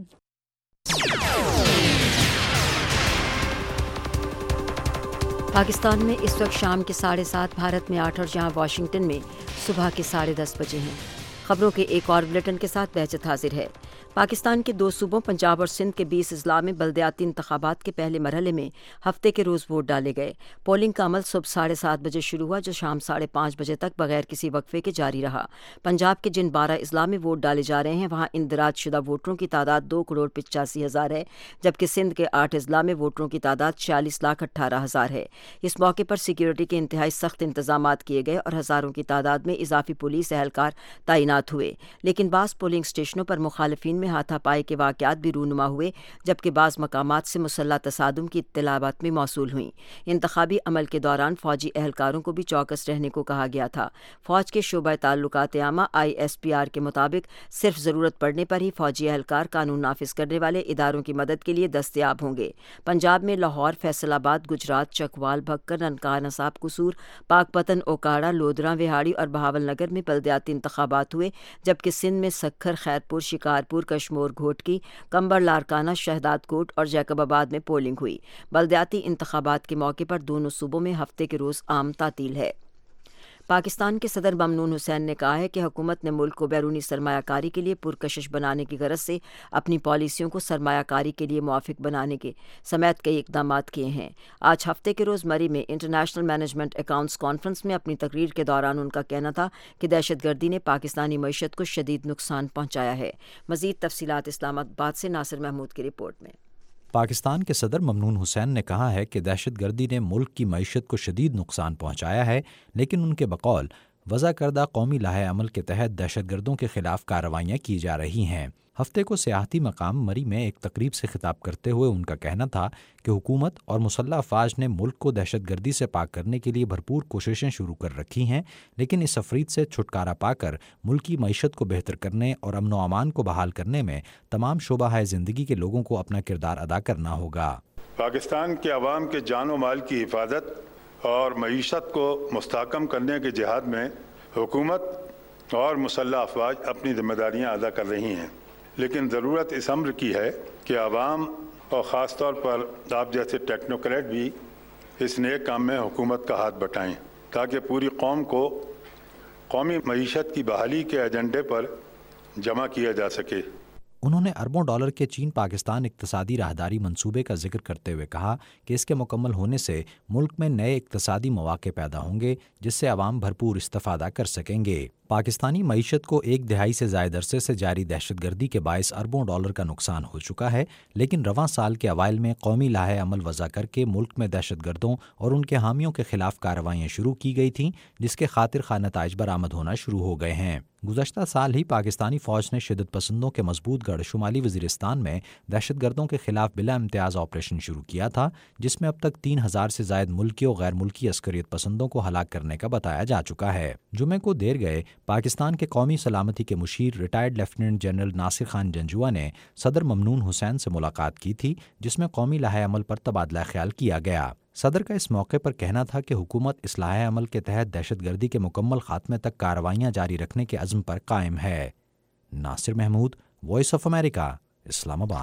Pakistan में इस वक्त शाम के 7:30, भारत में 8 और जहां वाशिंगटन में सुबह के 10:30 बजे हैं। खबरों के एक और बुलेटिन के साथ बहजत हाजिर है। पाकिस्तान के 2 सूबों पंजाब और सिंध के 20 अजला में बल्दियाती इंतखाबात के पहले मरहले में हफ्ते के रोज़ वोट डाले गए। पोलिंग का अमल सुबह 7:30 बजे शुरू हुआ, जो शाम 5:30 बजे तक बगैर किसी वक्फे के जारी रहा। पंजाब के जिन 12 अजला में वोट डाले जा रहे हैं वहाँ इंदराज शुदा वोटरों की तादाद 2,85,000 है, जबकि सिंध के 8 अजला में वोटरों की तादाद 46,18,000 है। इस मौके पर सिक्योरिटी के इंतहाई सख्त इंतजाम किए गए और हज़ारों की तादाद में इजाफी पुलिस एहलकार तैनात हुए, लेकिन बाज़ पोलिंग स्टेशनों पर मुखालिफिन में हाथापाई के वाक़यात भी रूनुमा हुए, जबकि बाज़ मकामात से मुसल्लह तसादुम की इत्तलाबात भी मौसूल हुई। इंतखाबी अमल के दौरान फ़ौजी एहलकारों को भी चौकस रहने को कहा गया था। फ़ौज के शोबा ताल्लुकात आमा ISPR के मुताबिक सिर्फ ज़रूरत पड़ने पर ही फ़ौजी एहलकार कानून नाफिज करने वाले इदारों की मदद के लिए दस्तयाब होंगे। पंजाब में लाहौर, फैसलाबाद, गुजरात, चकवाल, भक्कर, ननकाना साहब, कसूर, पाकपतन, ओकाड़ा, लोधरा, विहाड़ी और बहावल नगर में बल्दियाती इंतखाबात हुए, जबकि सिंध में सक्खर, खैरपुर, शिकारपुर, कश्मोर, घोटकी, कंबर, लारकाना, शहदाद कोट और जैकबाबाद में पोलिंग हुई। बल्दियाती इंतखाबात के मौके पर दोनों सूबों में हफ्ते के रोज़ आम तातील है। पाकिस्तान के सदर ममनून हुसैन ने कहा है कि हुकूमत ने मुल्क को बैरूनी सरमायाकारी के लिए पुरकशिश बनाने की गरज से अपनी पॉलिसियों को सरमायाकारी के लिए मुआफिक बनाने के समेत कई इकदाम किए हैं। आज हफ्ते के रोज़ मरी में इंटरनेशनल मैनेजमेंट अकाउंट्स कॉन्फ्रेंस में अपनी तकरीर के दौरान उनका कहना था कि दहशतगर्दी ने पाकिस्तानी मईशत को शदीद नुकसान पहुँचाया है। मज़ीद तफसीलात इस्लामाबाद से नासिर महमूद की रिपोर्ट में। पाकिस्तान के सदर ममनून हुसैन ने कहा है कि दहशतगर्दी ने मुल्क की मईशत को शदीद नुकसान पहुंचाया है, लेकिन उनके बकौल वज़ा करदा कौमी लाहे अमल के तहत दहशतगर्दों के खिलाफ कार्रवाइयाँ की जा रही हैं। हफ्ते को सियाहती मकाम मरी में एक तकरीब से खिताब करते हुए उनका कहना था कि हुकूमत और मुसल्लह अफवाज ने मुल्क को दहशतगर्दी से पाक करने के लिए भरपूर कोशिशें शुरू कर रखी हैं, लेकिन इस अफरीत से छुटकारा पाकर मुल्क की मईशत को बेहतर करने और अमन व अमान को बहाल करने में तमाम शोबा ज़िंदगी के लोगों को अपना किरदार अदा करना होगा। पाकिस्तान के अवाम के जान व माल की हिफाजत और मईशत को मुस्तहकम करने के जिहाद में हुकूमत और मुसल्लह अफवाज अपनी जिम्मेदारियाँ अदा कर रही हैं, लेकिन ज़रूरत इस अम्र की है कि आवाम और ख़ास तौर पर आप जैसे टेक्नोक्रेट भी इस नेक काम में हुकूमत का हाथ बटाएं, ताकि पूरी कौम को कौमी मईशत की बहाली के एजेंडे पर जमा किया जा सके। उन्होंने अरबों डॉलर के चीन पाकिस्तान इक्तसादी राहदारी मंसूबे का जिक्र करते हुए कहा कि इसके मुकम्मल होने से मुल्क में नए इक्तसादी मौक़े पैदा होंगे, जिससे अवाम भरपूर इस्तिफ़ादा कर सकेंगे। पाकिस्तानी मईशत को 1 दिहाई से ज़ायद अरसे से जारी दहशतगर्दी के बायस अरबों डॉलर का नुकसान हो चुका है, लेकिन रवां साल के अवाइल में कौमी लाहे अमल वज़ा करके मुल्क में दहशतगर्दों और उनके हामियों के खिलाफ कार्रवाइयाँ शुरू की गई थीं, जिसके खातिर खा नताइज बरामद होना शुरू हो गए हैं। गुज़श्ता साल ही पाकिस्तानी फ़ौज ने शिद्दत पसंदों के मजबूत गढ़ शुमाली वज़ीरिस्तान में दहशतगर्दों के खिलाफ बिला इम्तियाज़ ऑपरेशन शुरू किया था, जिसमें अब तक 3000 से ज़ायद मुल्की और गैर मुल्की अस्करियत पसंदों को हलाक करने का बताया जा चुका है। जुमे को देर गए पाकिस्तान के कौमी सलामती के मुशीर retired lieutenant general Nasir Khan Janjua ने सदर ममनून हुसैन से मुलाकात की थी, जिसमें कौमी लाहे अमल पर तबादला ख्याल किया गया। सदर का इस मौके पर कहना था कि हुकूमत इस लाहे अमल के तहत दहशतगर्दी के मुकम्मल खात्मे तक कार्रवाइयाँ जारी रखने के अज़्म पर कायम है। Nasir Mahmood, voice of America, Islamabad.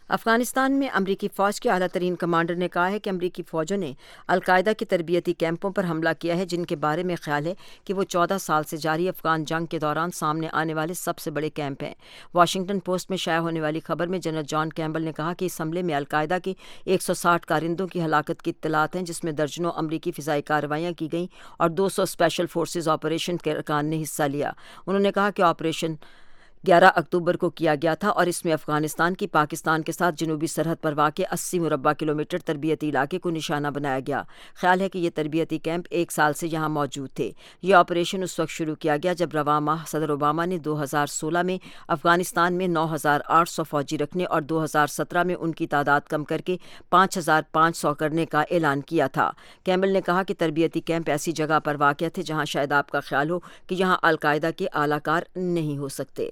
Afghanistan میں امریکی فوج کے اعلیٰ ترین کمانڈر نے کہا ہے کہ امریکی فوجوں نے القاعدہ کے تربیتی کیمپوں پر حملہ کیا ہے جن کے بارے میں خیال ہے کہ وہ 14 سال سے جاری افغان جنگ کے دوران سامنے آنے والے سب سے بڑے کیمپ ہیں۔ واشنگٹن پوسٹ میں شائع ہونے والی خبر میں جنرل جان کیمبل نے کہا کہ اس حملے میں القاعدہ کی 160 کارندوں کی ہلاکت کی اطلاعات ہیں، جس میں درجنوں امریکی فضائی کارروائیاں کی گئیں اور 200 اسپیشل فورسز آپریشن کے ارکان نے حصہ لیا۔ انہوں نے کہا کہ آپریشن 11 اکتوبر کو کیا گیا تھا اور اس میں افغانستان کی پاکستان کے ساتھ جنوبی سرحد پر واقع 80 مربع کلومیٹر تربیتی علاقے کو نشانہ بنایا گیا۔ خیال ہے کہ یہ تربیتی کیمپ 1 سال سے یہاں موجود تھے۔ یہ آپریشن اس وقت شروع کیا گیا جب رواں ماہ صدر اوباما نے 2016 میں افغانستان میں 9,800 فوجی رکھنے اور 2017 میں ان کی تعداد کم کر کے 5,500 کرنے کا اعلان کیا تھا۔ کیمبل نے کہا کہ تربیتی کیمپ ایسی جگہ پر واقع تھے جہاں شاید آپ کا خیال ہو کہ یہاں القاعدہ کے اعلی کار نہیں ہو سکتے۔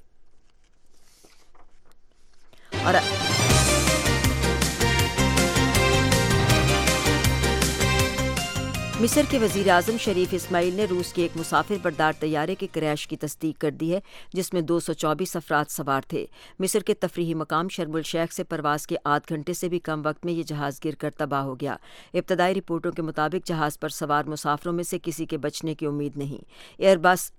اور مصر کے وزیر اعظم شریف اسماعیل نے روس کے ایک مسافر بردار طیارے کے کریش کی تصدیق کر دی ہے جس میں 224 افراد سوار تھے۔ مصر کے تفریحی مقام شرم الشیخ سے پرواز کے آدھ گھنٹے سے بھی کم وقت میں یہ جہاز گر کر تباہ ہو گیا۔ ابتدائی رپورٹوں کے مطابق جہاز پر سوار مسافروں میں سے کسی کے بچنے کی امید نہیں۔ ایئر بس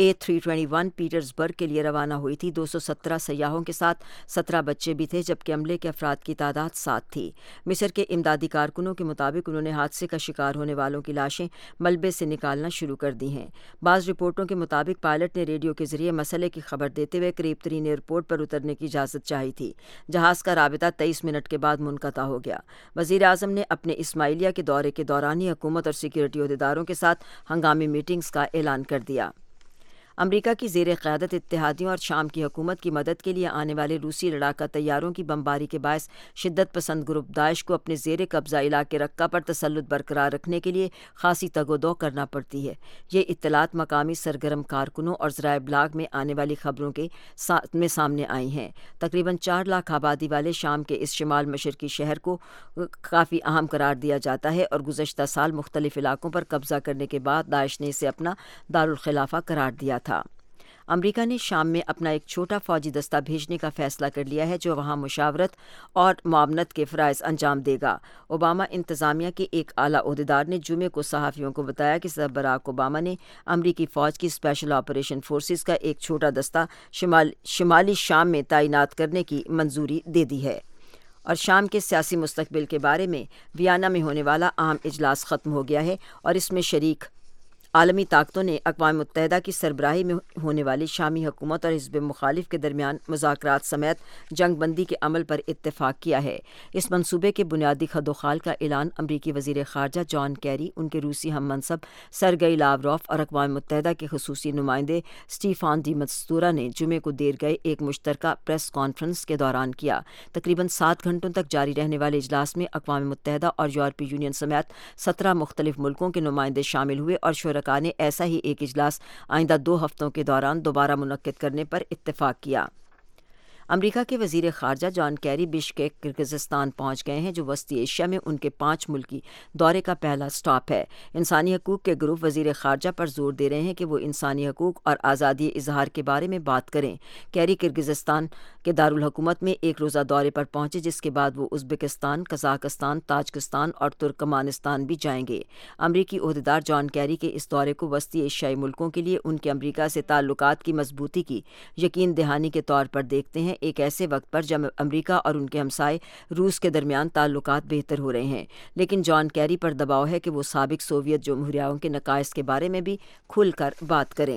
A321 پیٹرزبرگ کے لیے روانہ ہوئی تھی۔ 217 سیاحوں کے ساتھ 17 بچے بھی تھے جبکہ عملے کے افراد کی تعداد 7 تھی۔ مصر کے امدادی کارکنوں کے مطابق انہوں نے حادثے کا شکار ہونے والوں کی لاشیں ملبے سے نکالنا شروع کر دی ہیں۔ بعض رپورٹوں کے مطابق پائلٹ نے ریڈیو کے ذریعے مسئلے کی خبر دیتے ہوئے قریب ترین ایئرپورٹ پر اترنے کی اجازت چاہی تھی۔ جہاز کا رابطہ 23 منٹ کے بعد منقطع ہو گیا۔ وزیر اعظم نے اپنے اسماعیلیہ کے دورے کے دوران ہی حکومت اور سیکورٹی عہدیداروں کے ساتھ ہنگامی میٹنگز کا اعلان کر دیا۔ امریکہ کی زیر قیادت اتحادیوں اور شام کی حکومت کی مدد کے لیے آنے والے روسی لڑاکا طیاروں کی بمباری کے باعث شدت پسند گروپ داعش کو اپنے زیر قبضہ علاقے رقہ پر تسلط برقرار رکھنے کے لیے خاصی تگ و دو کرنا پڑتی ہے۔ یہ اطلاعات مقامی سرگرم کارکنوں اور ذرائع ابلاغ میں آنے والی خبروں کے میں سامنے آئی ہیں۔ تقریباً 4 لاکھ آبادی والے شام کے اس شمال مشرقی شہر کو کافی اہم قرار دیا جاتا ہے اور گزشتہ سال مختلف علاقوں پر قبضہ کرنے کے بعد داعش نے اسے اپنا دارالخلافہ قرار دیا تھا۔ امریکا نے شام میں اپنا ایک چھوٹا فوجی دستہ بھیجنے کا فیصلہ کر لیا ہے جو وہاں مشاورت اور معاونت کے فرائض انجام دے گا۔ اوباما انتظامیہ کے ایک اعلیٰ عہدیدار نے جمعے کو صحافیوں کو بتایا کہ صدر براک اوباما نے امریکی فوج کی اسپیشل آپریشن فورسز کا ایک چھوٹا دستہ شمالی شام میں تعینات کرنے کی منظوری دے دی ہے۔ اور شام کے سیاسی مستقبل کے بارے میں ویانا میں ہونے والا اہم اجلاس ختم ہو گیا ہے اور اس میں شریک عالمی طاقتوں نے اقوام متحدہ کی سربراہی میں ہونے والی شامی حکومت اور حزب مخالف کے درمیان مذاکرات سمیت جنگ بندی کے عمل پر اتفاق کیا ہے۔ اس منصوبے کے بنیادی خد و خال کا اعلان امریکی وزیر خارجہ جان کیری، ان کے روسی ہم منصب سرگئی لاوروف اور اقوام متحدہ کے خصوصی نمائندے اسٹیفان دی مستورا نے جمعے کو دیر گئے ایک مشترکہ پریس کانفرنس کے دوران کیا۔ تقریباً 7 گھنٹوں تک جاری رہنے والے اجلاس میں اقوام متحدہ اور یورپی یونین سمیت 17 مختلف ملکوں کے نمائندے شامل ہوئے اور شرکاء نے ایسا ہی ایک اجلاس آئندہ 2 ہفتوں کے دوران دوبارہ منعقد کرنے پر اتفاق کیا۔ امریکہ کے وزیر خارجہ جان کیری بشکیک کرغزستان پہنچ گئے ہیں جو وسطی ایشیا میں ان کے 5 ملکی دورے کا پہلا سٹاپ ہے۔ انسانی حقوق کے گروپ وزیر خارجہ پر زور دے رہے ہیں کہ وہ انسانی حقوق اور آزادی اظہار کے بارے میں بات کریں۔ کیری کرغزستان کے دارالحکومت میں ایک روزہ دورے پر پہنچے جس کے بعد وہ ازبکستان، قزاقستان، تاجکستان اور ترکمانستان بھی جائیں گے۔ امریکی عہدیدار جان کیری کے اس دورے کو وسطی ایشیائی ملکوں کے لیے ان کے امریکہ سے تعلقات کی مضبوطی کی یقین دہانی کے طور پر دیکھتے ہیں، ایک ایسے وقت پر جب امریکہ اور ان کے ہمسائے روس کے درمیان تعلقات بہتر ہو رہے ہیں، لیکن جان کیری پر دباؤ ہے کہ وہ سابق سوویت جمہوریوں کے نقائص کے بارے میں بھی کھل کر بات کریں۔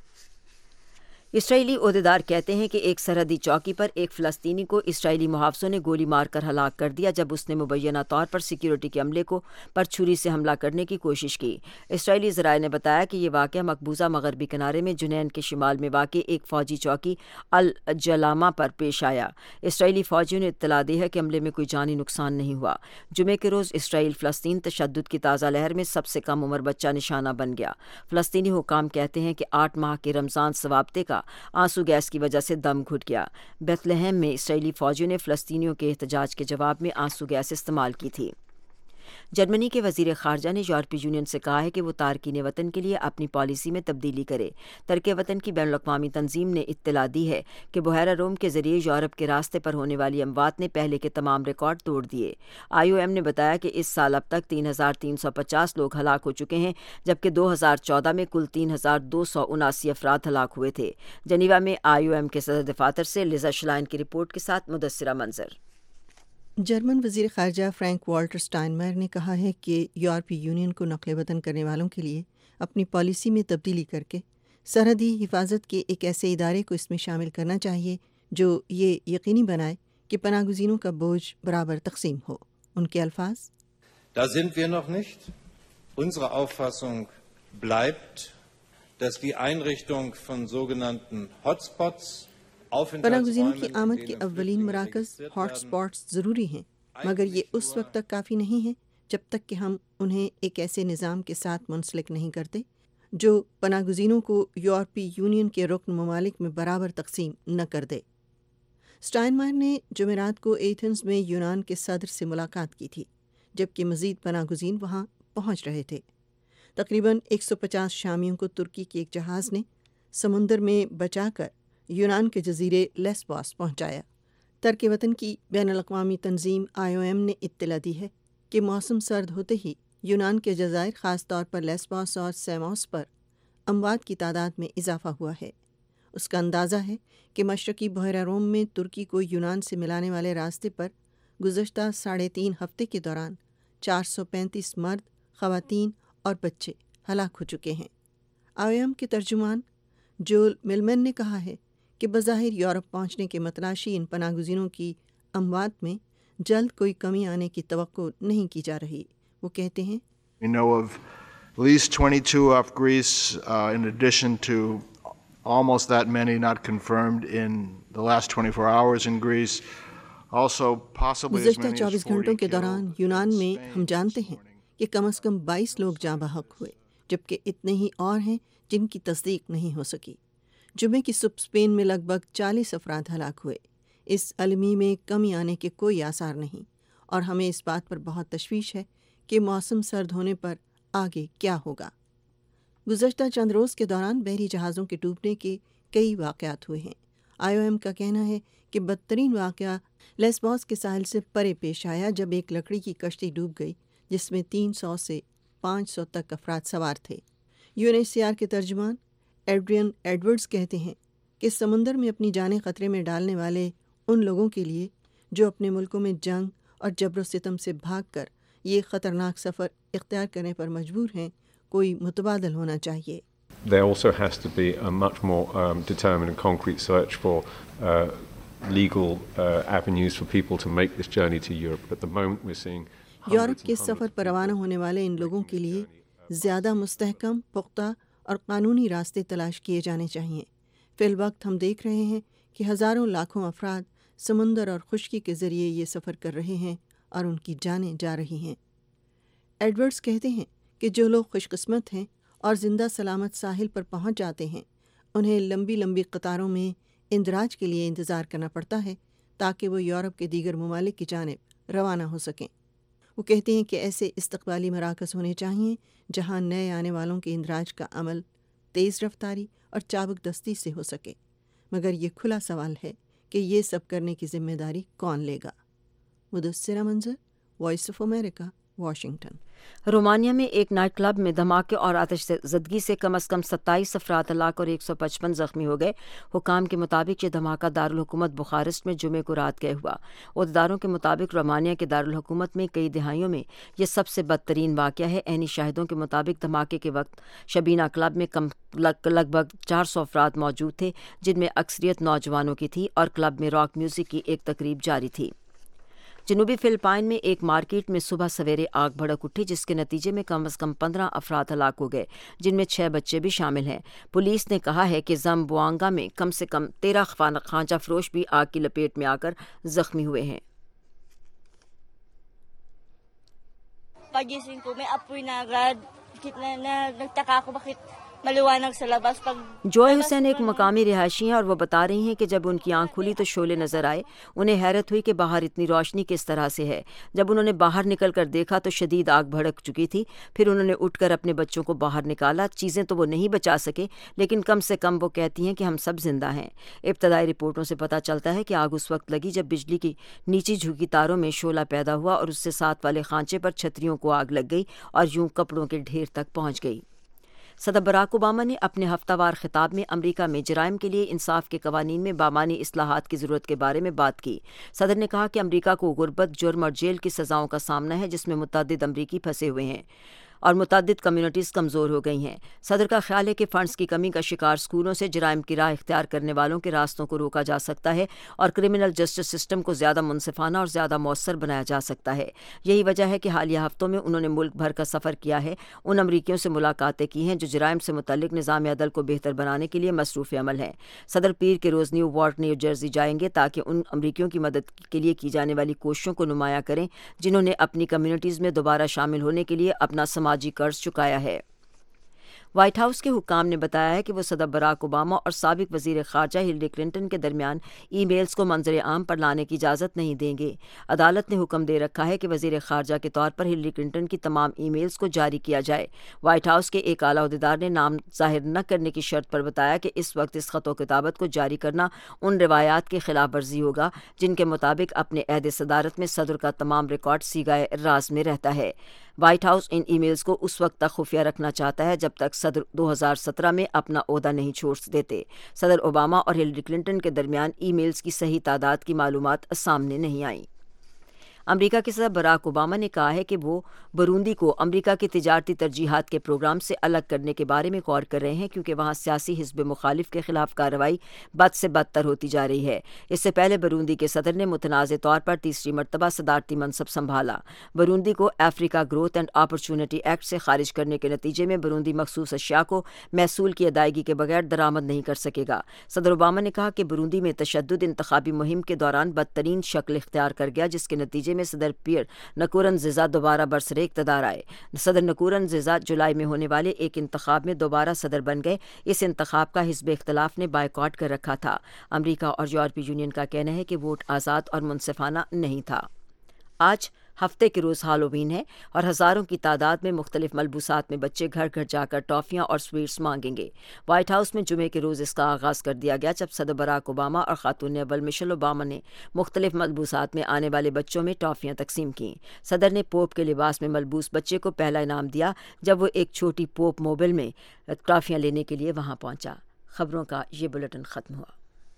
اسرائیلی عہدیدار کہتے ہیں کہ ایک سرحدی چوکی پر ایک فلسطینی کو اسرائیلی محافظوں نے گولی مار کر ہلاک کر دیا جب اس نے مبینہ طور پر سیکیورٹی کے عملے پر چھری سے حملہ کرنے کی کوشش کی۔ اسرائیلی ذرائع نے بتایا کہ یہ واقعہ مقبوضہ مغربی کنارے میں جنین کے شمال میں واقع ایک فوجی چوکی الجلامہ پر پیش آیا۔ اسرائیلی فوجیوں نے اطلاع دی ہے کہ حملے میں کوئی جانی نقصان نہیں ہوا۔ جمعے کے روز اسرائیل فلسطین تشدد کی تازہ لہر میں سب سے کم عمر بچہ نشانہ بن گیا۔ فلسطینی حکام کہتے ہیں کہ 8 ماہ کے رمضان ضابطے کا آنسو گیس کی وجہ سے دم گھٹ گیا۔ بیت لحم میں اسرائیلی فوجیوں نے فلسطینیوں کے احتجاج کے جواب میں آنسو گیس استعمال کی تھی۔ جرمنی کے وزیر خارجہ نے یورپی یونین سے کہا ہے کہ وہ تارکین وطن کے لیے اپنی پالیسی میں تبدیلی کرے۔ ترک وطن کی بین الاقوامی تنظیم نے اطلاع دی ہے کہ بحیرہ روم کے ذریعے یورپ کے راستے پر ہونے والی اموات نے پہلے کے تمام ریکارڈ توڑ دیے۔ IOM نے بتایا کہ اس سال اب تک 3,350 لوگ ہلاک ہو چکے ہیں، جبکہ 2014 میں کل 3,279 افراد ہلاک ہوئے تھے۔ جنیوا میں IOM کے صدر دفاتر سے لیزا شلائن کی رپورٹ کے ساتھ مدثرہ منظر۔ جرمن وزیر خارجہ فرینک والٹر اسٹائنمائر نے کہا ہے کہ یورپی یونین کو نقل وطن کرنے والوں کے لیے اپنی پالیسی میں تبدیلی کر کے سرحدی حفاظت کے ایک ایسے ادارے کو اس میں شامل کرنا چاہیے جو یہ یقینی بنائے کہ پناہ گزینوں کا بوجھ برابر تقسیم ہو۔ ان کے الفاظ: Da sind wir noch nicht. Unsere Auffassung bleibt, dass die Einrichtung von sogenannten Hotspots پناہ گزینوں کی آمد کے اولین مراکز ہاٹ اسپاٹس ضروری ہیں، مگر یہ اس وقت تک کافی نہیں ہے جب تک کہ ہم انہیں ایک ایسے نظام کے ساتھ منسلک نہیں کرتے جو پناہ گزینوں کو یورپی یونین کے رکن ممالک میں برابر تقسیم نہ کر دے۔ اسٹائنمائر نے جمعرات کو ایتھنز میں یونان کے صدر سے ملاقات کی تھی، جبکہ مزید پناہ گزین وہاں پہنچ رہے تھے۔ تقریباً 150 شامیوں کو ترکی کے ایک جہاز نے سمندر میں بچا کر یونان کے جزیرے لیسبوس پہنچایا۔ ترک وطن کی بین الاقوامی تنظیم IOM نے اطلاع دی ہے کہ موسم سرد ہوتے ہی یونان کے جزائر خاص طور پر لیسبوس اور سیموس پر اموات کی تعداد میں اضافہ ہوا ہے۔ اس کا اندازہ ہے کہ مشرقی بحیرہ روم میں ترکی کو یونان سے ملانے والے راستے پر گزشتہ 3.5 ہفتے کے دوران 435 مرد، خواتین اور بچے ہلاک ہو چکے ہیں۔ IOM کے ترجمان جول ملمن نے کہا ہے کہ بظاہر یورپ پہنچنے کے متلاشی ان پناہ گزینوں کی اموات میں جلد کوئی کمی آنے کی توقع نہیں کی جا رہی۔ وہ کہتے ہیں: We know of at least 22 off Greece, in addition to almost that many not confirmed in the last 24 hours in Greece. Also possibly as گزشتہ many as 24 40 گھنٹوں کے killed دوران یونان میں ہم جانتے ہیں کہ کم از کم 22 لوگ جاں بحق ہوئے، جبکہ اتنے ہی اور ہیں جن کی تصدیق نہیں ہو سکی۔ جمعے کی صبح اسپین میں لگ بھگ 40 افراد ہلاک ہوئے۔ اس المی میں کمی آنے کے کوئی آثار نہیں، اور ہمیں اس بات پر بہت تشویش ہے کہ موسم سرد ہونے پر آگے کیا ہوگا۔ گزشتہ چند روز کے دوران بحری جہازوں کے ڈوبنے کے کئی واقعات ہوئے ہیں۔ IOM کا کہنا ہے کہ بدترین واقعہ لیسبوس کے ساحل سے پرے پیش آیا، جب ایک لکڑی کی کشتی ڈوب گئی جس میں 300 سے 500 تک افراد سوار تھے۔ UNHCR کے ترجمان ایڈریئن ایڈورڈز کہتے ہیں کہ سمندر میں اپنی جانیں خطرے میں ڈالنے والے ان لوگوں کے لیے جو اپنے ملکوں میں جنگ اور جبر و ستم سے بھاگ کر یہ خطرناک سفر اختیار کرنے پر مجبور ہیں، کوئی متبادل ہونا چاہیے۔ There also has to be a much more determined and concrete search for legal avenues for people to make this journey to Europe. At the moment we're seeing Europe کے سفر پر روانہ ہونے والے ان لوگوں کے لیے زیادہ مستحکم، پختہ اور قانونی راستے تلاش کیے جانے چاہئیں۔ فی الوقت ہم دیکھ رہے ہیں کہ ہزاروں لاکھوں افراد سمندر اور خشکی کے ذریعے یہ سفر کر رہے ہیں اور ان کی جانیں جا رہی ہیں۔ ایڈورڈز کہتے ہیں کہ جو لوگ خوش قسمت ہیں اور زندہ سلامت ساحل پر پہنچ جاتے ہیں، انہیں لمبی لمبی قطاروں میں اندراج کے لیے انتظار کرنا پڑتا ہے تاکہ وہ یورپ کے دیگر ممالک کی جانب روانہ ہو سکیں۔ وہ کہتے ہیں کہ ایسے استقبالی مراکز ہونے چاہئیں جہاں نئے آنے والوں کے اندراج کا عمل تیز رفتاری اور چابک دستی سے ہو سکے، مگر یہ کھلا سوال ہے کہ یہ سب کرنے کی ذمہ داری کون لے گا۔ Mudassira Manzar, voice of America, Washington. Romania میں ایک نائٹ کلب میں دھماکے اور آتش زدگی سے کم از کم 27 افراد ہلاک اور 155 زخمی ہو گئے۔ حکام کے مطابق یہ دھماکہ دارالحکومت بخارسٹ میں جمعے کو رات گئے ہوا۔ عہدیداروں کے مطابق رومانیہ کے دارالحکومت میں کئی دہائیوں میں یہ سب سے بدترین واقعہ ہے۔ عینی شاہدوں کے مطابق دھماکے کے وقت شبینہ کلب میں لگ بھگ 400 افراد موجود تھے، جن میں اکثریت نوجوانوں کی تھی، اور کلب میں راک میوزک کی ایک تقریب جاری تھی۔ جنوبی فلپائن میں ایک مارکیٹ میں صبح سویرے آگ بھڑک اٹھی، جس کے نتیجے میں کم از کم 15 افراد ہلاک ہو گئے، جن میں 6 بچے بھی شامل ہیں۔ پولیس نے کہا ہے کہ زمبوانگا میں کم سے کم 13 خانچہ فروش بھی آگ کی لپیٹ میں آ کر زخمی ہوئے ہیں۔ Pagising ko, may apoy na agad. Nagtaka ako bakit Joy Hussain ایک مقامی رہائشی ہیں اور وہ بتا رہی ہیں کہ جب ان کی آنکھ کھلی تو شعلے نظر آئے. انہیں حیرت ہوئی کہ باہر اتنی روشنی کس طرح سے ہے. جب انہوں نے باہر نکل کر دیکھا تو شدید آگ بھڑک چکی تھی. پھر انہوں نے اٹھ کر اپنے بچوں کو باہر نکالا. چیزیں تو وہ نہیں بچا سکے لیکن کم سے کم وہ کہتی ہیں کہ ہم سب زندہ ہیں. ابتدائی رپورٹوں سے پتہ چلتا ہے کہ آگ اس وقت لگی جب بجلی کی نیچی جھکی تاروں میں شعلہ پیدا ہوا اور اس سے ساتھ والے خانچے پر چھتریوں کو آگ لگ گئی اور یوں کپڑوں کے ڈھیر تک پہنچ گئی. صدر براک اوباما نے اپنے ہفتہ وار خطاب میں امریکہ میں جرائم کے لیے انصاف کے قوانین میں بامعنی اصلاحات کی ضرورت کے بارے میں بات کی. صدر نے کہا کہ امریکہ کو غربت، جرم اور جیل کی سزاؤں کا سامنا ہے جس میں متعدد امریکی پھنسے ہوئے ہیں اور متعدد کمیونٹیز کمزور ہو گئی ہیں. صدر کا خیال ہے کہ فنڈز کی کمی کا شکار اسکولوں سے جرائم کی راہ اختیار کرنے والوں کے راستوں کو روکا جا سکتا ہے اور کرمنل جسٹس سسٹم کو زیادہ منصفانہ اور زیادہ مؤثر بنایا جا سکتا ہے. یہی وجہ ہے کہ حالیہ ہفتوں میں انہوں نے ملک بھر کا سفر کیا ہے. ان امریکیوں سے ملاقاتیں کی ہیں جو جرائم سے متعلق نظام عدل کو بہتر بنانے کے لیے مصروف عمل ہیں. صدر پیر کے روز نیو وارٹ نیو جرسی جائیں گے تاکہ ان امریکیوں کی مدد کے لیے کی جانے والی کوششوں کو نمایاں کریں جنہوں نے اپنی کمیونٹیز میں دوبارہ شامل ہونے کے لیے اپنا سماجی قرض چکایا ہے. وائٹ ہاؤس کے حکام نے بتایا ہے کہ وہ صدر براک اوباما اور سابق وزیر خارجہ ہلری کلنٹن کے درمیان ای میلز کو منظر عام پر لانے کی اجازت نہیں دیں گے. عدالت نے حکم دے رکھا ہے کہ وزیر خارجہ کے طور پر ہلری کلنٹن کی تمام ای میلز کو جاری کیا جائے. وائٹ ہاؤس کے ایک اعلیٰ عہدیدار نے نام ظاہر نہ کرنے کی شرط پر بتایا کہ اس وقت اس خط و کتابت کو جاری کرنا ان روایات کی خلاف ورزی ہوگا جن کے مطابق اپنے عہد صدارت میں صدر کا تمام ریکارڈ سیگائے راز میں رہتا ہے. وائٹ ہاؤس ان ای میلز کو اس وقت تک خفیہ رکھنا چاہتا ہے جب تک صدر 2017 میں اپنا عہدہ نہیں چھوڑ دیتے. صدر اوباما اور ہلری کلنٹن کے درمیان ای میلز کی صحیح تعداد کی معلومات سامنے نہیں آئیں. امریکہ کے صدر براک اوباما نے کہا ہے کہ وہ بروندی کو امریکہ کی تجارتی ترجیحات کے پروگرام سے الگ کرنے کے بارے میں غور کر رہے ہیں کیونکہ وہاں سیاسی حزب مخالف کے خلاف کارروائی بد سے بدتر ہوتی جا رہی ہے. اس سے پہلے بروندی کے صدر نے متنازع طور پر تیسری مرتبہ صدارتی منصب سنبھالا. بروندی کو Africa Growth and Opportunity Act سے خارج کرنے کے نتیجے میں بروندی مخصوص اشیاء کو محصول کی ادائیگی کے بغیر درآمد نہیں کر سکے گا. صدر اوباما نے کہا کہ بروندی میں تشدد انتخابی مہم کے دوران بدترین شکل اختیار کر گیا جس کے نتیجے میں صدر پیر نکورنزیزا دوبارہ برسر اقتدار آئے. صدر نکورنزیزا جولائی میں ہونے والے ایک انتخاب میں دوبارہ صدر بن گئے. اس انتخاب کا حزب اختلاف نے بائیکاٹ کر رکھا تھا. امریکہ اور یورپی یونین کا کہنا ہے کہ ووٹ آزاد اور منصفانہ نہیں تھا. آج ہفتے کے روز ہالووین ہے اور ہزاروں کی تعداد میں مختلف ملبوسات میں بچے گھر گھر جا کر ٹافیاں اور سویٹس مانگیں گے. وائٹ ہاؤس میں جمعے کے روز اس کا آغاز کر دیا گیا جب صدر براک اوباما اور خاتون اول مشیل اوباما نے مختلف ملبوسات میں آنے والے بچوں میں ٹافیاں تقسیم کیں. صدر نے پوپ کے لباس میں ملبوس بچے کو پہلا انعام دیا جب وہ ایک چھوٹی پوپ موبل میں ٹافیاں لینے کے لیے وہاں پہنچا. خبروں کا یہ بلیٹن ختم ہوا.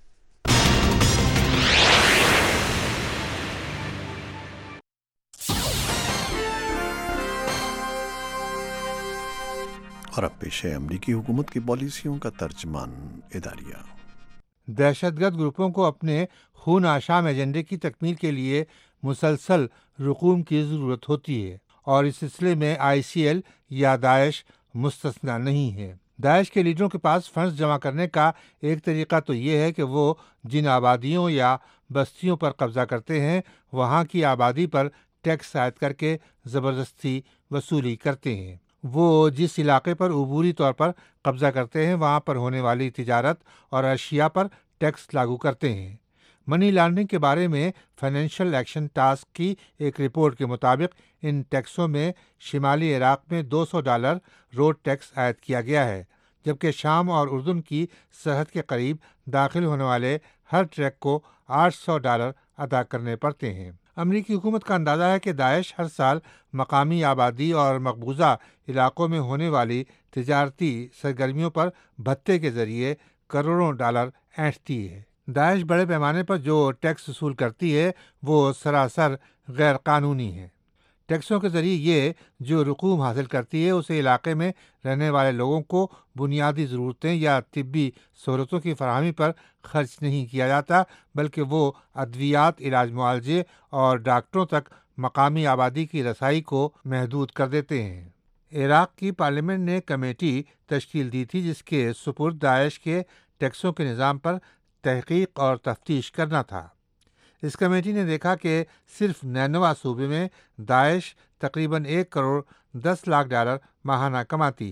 اور اب پیش ہے امریکی حکومت کی پالیسیوں کا ترجمان اداریہ. دہشت گرد گروپوں کو اپنے خون آشام ایجنڈے کی تکمیل کے لیے مسلسل رقوم کی ضرورت ہوتی ہے اور اس سلسلے میں آئی سی ایل یا داعش مستثنا نہیں ہے. داعش کے لیڈروں کے پاس فنڈز جمع کرنے کا ایک طریقہ تو یہ ہے کہ وہ جن آبادیوں یا بستیوں پر قبضہ کرتے ہیں وہاں کی آبادی پر ٹیکس عائد کر کے زبردستی وصولی کرتے ہیں. وہ جس علاقے پر عبوری طور پر قبضہ کرتے ہیں وہاں پر ہونے والی تجارت اور اشیاء پر ٹیکس لاگو کرتے ہیں. منی لانڈرنگ کے بارے میں فائنینشیل ایکشن ٹاسک کی ایک رپورٹ کے مطابق ان ٹیکسوں میں شمالی عراق میں $200 روڈ ٹیکس عائد کیا گیا ہے جبکہ شام اور اردن کی سرحد کے قریب داخل ہونے والے ہر ٹرک کو $800 ادا کرنے پڑتے ہیں. امریکی حکومت کا اندازہ ہے کہ داعش ہر سال مقامی آبادی اور مقبوضہ علاقوں میں ہونے والی تجارتی سرگرمیوں پر بھتے کے ذریعے کروڑوں ڈالر اینٹھتی ہے. داعش بڑے پیمانے پر جو ٹیکس وصول کرتی ہے وہ سراسر غیر قانونی ہے. ٹیکسوں کے ذریعے یہ جو رقوم حاصل کرتی ہے اسے علاقے میں رہنے والے لوگوں کو بنیادی ضرورتیں یا طبی سہولتوں کی فراہمی پر خرچ نہیں کیا جاتا بلکہ وہ ادویات، علاج معالجے اور ڈاکٹروں تک مقامی آبادی کی رسائی کو محدود کر دیتے ہیں. عراق کی پارلیمنٹ نے کمیٹی تشکیل دی تھی جس کے سپرد داعش کے ٹیکسوں کے نظام پر تحقیق اور تفتیش کرنا تھا. اس کمیٹی نے دیکھا کہ صرف نینوا صوبے میں داعش تقریباً $1.10 کروڑ ماہانہ کماتی ہے.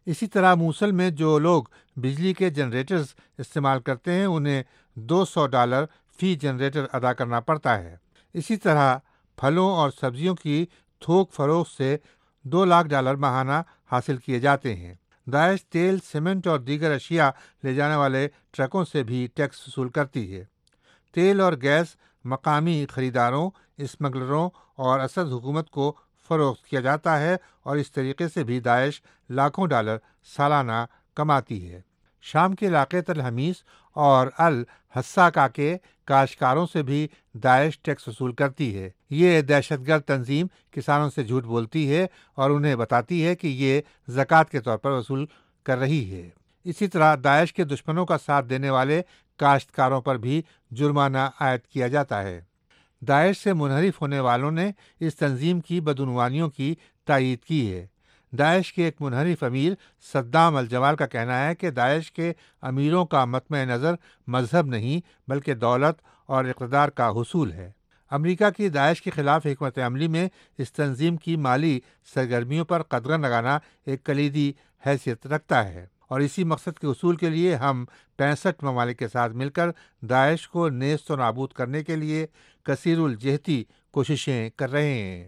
इसी तरह मूसल में जो लोग बिजली के जनरेटर्स इस्तेमाल करते हैं उन्हें $200 फी जनरेटर अदा करना पड़ता है। इसी तरह फलों और सब्जियों की थोक फरोख्त से $2 लाख माहाना हासिल किए जाते हैं। दाइश तेल, सीमेंट और दीगर अशिया ले जाने वाले ट्रकों से भी टैक्स वसूल करती है। तेल और गैस मकामी खरीदारों, स्मगलरों और असद हुकूमत को फरोख्त किया जाता है और इस तरीके से भी दाइश लाखों डॉलर सालाना कमाती है। शाम के इलाके तल हमीस और अल हस्साका के काश्तकारों से भी दाइश टैक्स वसूल करती है। ये दहशतगर्द तंजीम किसानों से झूठ बोलती है और उन्हें बताती है कि ये ज़कात के तौर पर वसूल कर रही है। इसी तरह दाइश के दुश्मनों का साथ देने वाले काश्तकारों पर भी जुर्माना आयद किया जाता है। दाइश से मुनहरिफ होने वालों ने इस तंजीम की बदउनवानियों की तायीद की है। दाइश के एक मुनहरिफ अमीर सद्दाम अल जमाल का कहना है कि दाइश के अमीरों का मतमे नज़र मजहब नहीं बल्कि दौलत और इक़्तिदार का हुसूल है। अमेरिका की दाइश के खिलाफ हिकमत अमली में इस तंजीम की माली सरगर्मियों पर कदगन लगाना एक कलीदी हैसियत रखता है और इसी मकसद के हुसूल के लिए हम 65 ममालिक के साथ मिलकर दाइश को नेस्त व नाबूद करने के लिए कसीरुल जहती कोशिशें कर रहे हैं।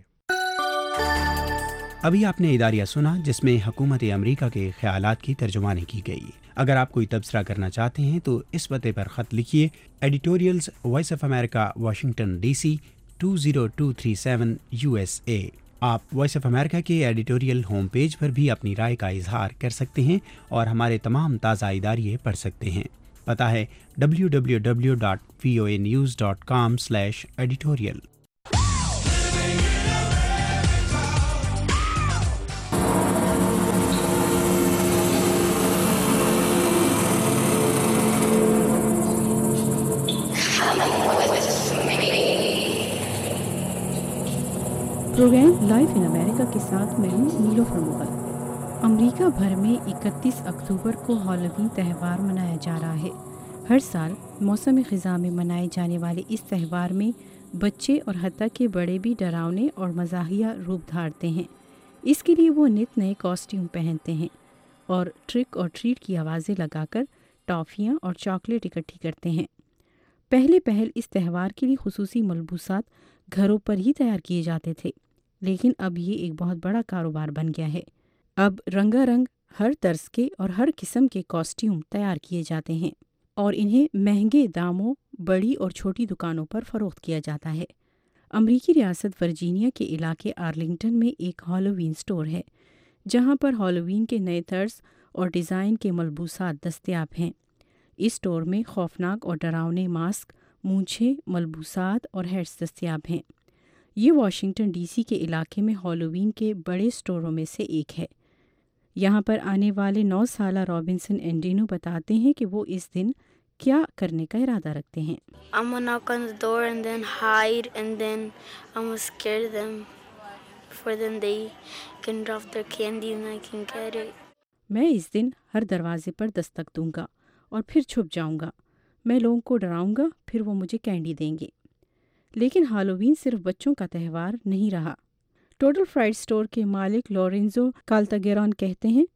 अभी आपने इदारिया सुना जिसमें हुकूमत अमेरिका के ख्यालात की तर्जुमानी की गई। अगर आप कोई तबसरा करना चाहते हैं तो इस पते पर ख़त लिखिए, editorials voice of America, Washington DC 20237 USA। आप वॉइस ऑफ अमेरिका के एडिटोरियल होम पेज पर भी अपनी राय का इजहार कर सकते हैं और हमारे तमाम ताज़ा इदारिये पढ़ सकते हैं। पता है www.voanews.com/editorial। Programme live in America के साथ मैं हूँ नीलोफर मुगल। अमेरिका भर में 31 अक्टूबर को हैलोवीन त्यौहार मनाया जा रहा है। हर साल मौसम ख़िज़ा में मनाए जाने वाले इस त्यौहार में बच्चे और हत्ता के बड़े भी डरावने और मज़ाहिया रूप धारते हैं। इसके लिए वो नित नए कॉस्ट्यूम पहनते हैं और ट्रिक और ट्रीट की आवाज़ें लगाकर टॉफ़ियाँ और चॉकलेट इकट्ठी करते हैं। पहल इस त्यौहार के लिए खुसूसी मलबूसात घरों पर ही तैयार किए जाते थे, लेकिन अब ये एक बहुत बड़ा कारोबार बन गया है। अब रंगारंग हर तर्ज के और हर किस्म के कॉस्ट्यूम तैयार किए जाते हैं और इन्हें महंगे दामों बड़ी और छोटी दुकानों पर फ़रोख्त किया जाता है। अमरीकी रियासत वर्जीनिया के इलाके आर्लिंगटन में एक हैलोवीन स्टोर है, जहां पर हैलोवीन के नए तर्ज और डिज़ाइन के मलबूसात दस्तयाब हैं। इस स्टोर में खौफनाक और डरावने मास्क, मूंछें, मलबूसात और हैट्स दस्तयाब हैं। ये वाशिंगटन DC के इलाके में हैलोवीन के बड़े स्टोरों में से एक है। यहाँ पर आने वाले 9 साला रॉबिन्सन एंडिनो बताते हैं कि वो इस दिन क्या करने का इरादा रखते हैं। I'm gonna knock on the door and then hide and then I'm gonna scare them for them they can drop their candy and I can get it. मैं इस दिन हर दरवाजे पर दस्तक दूंगा और फिर छुप जाऊंगा। मैं लोगों को डराऊंगा, फिर वो मुझे कैंडी देंगे। लेकिन हैलोवीन सिर्फ बच्चों का त्यौहार नहीं रहा। टोटल फ्राइड स्टोर के मालिक लोरेंजो काल्तागेरॉन कहते हैं,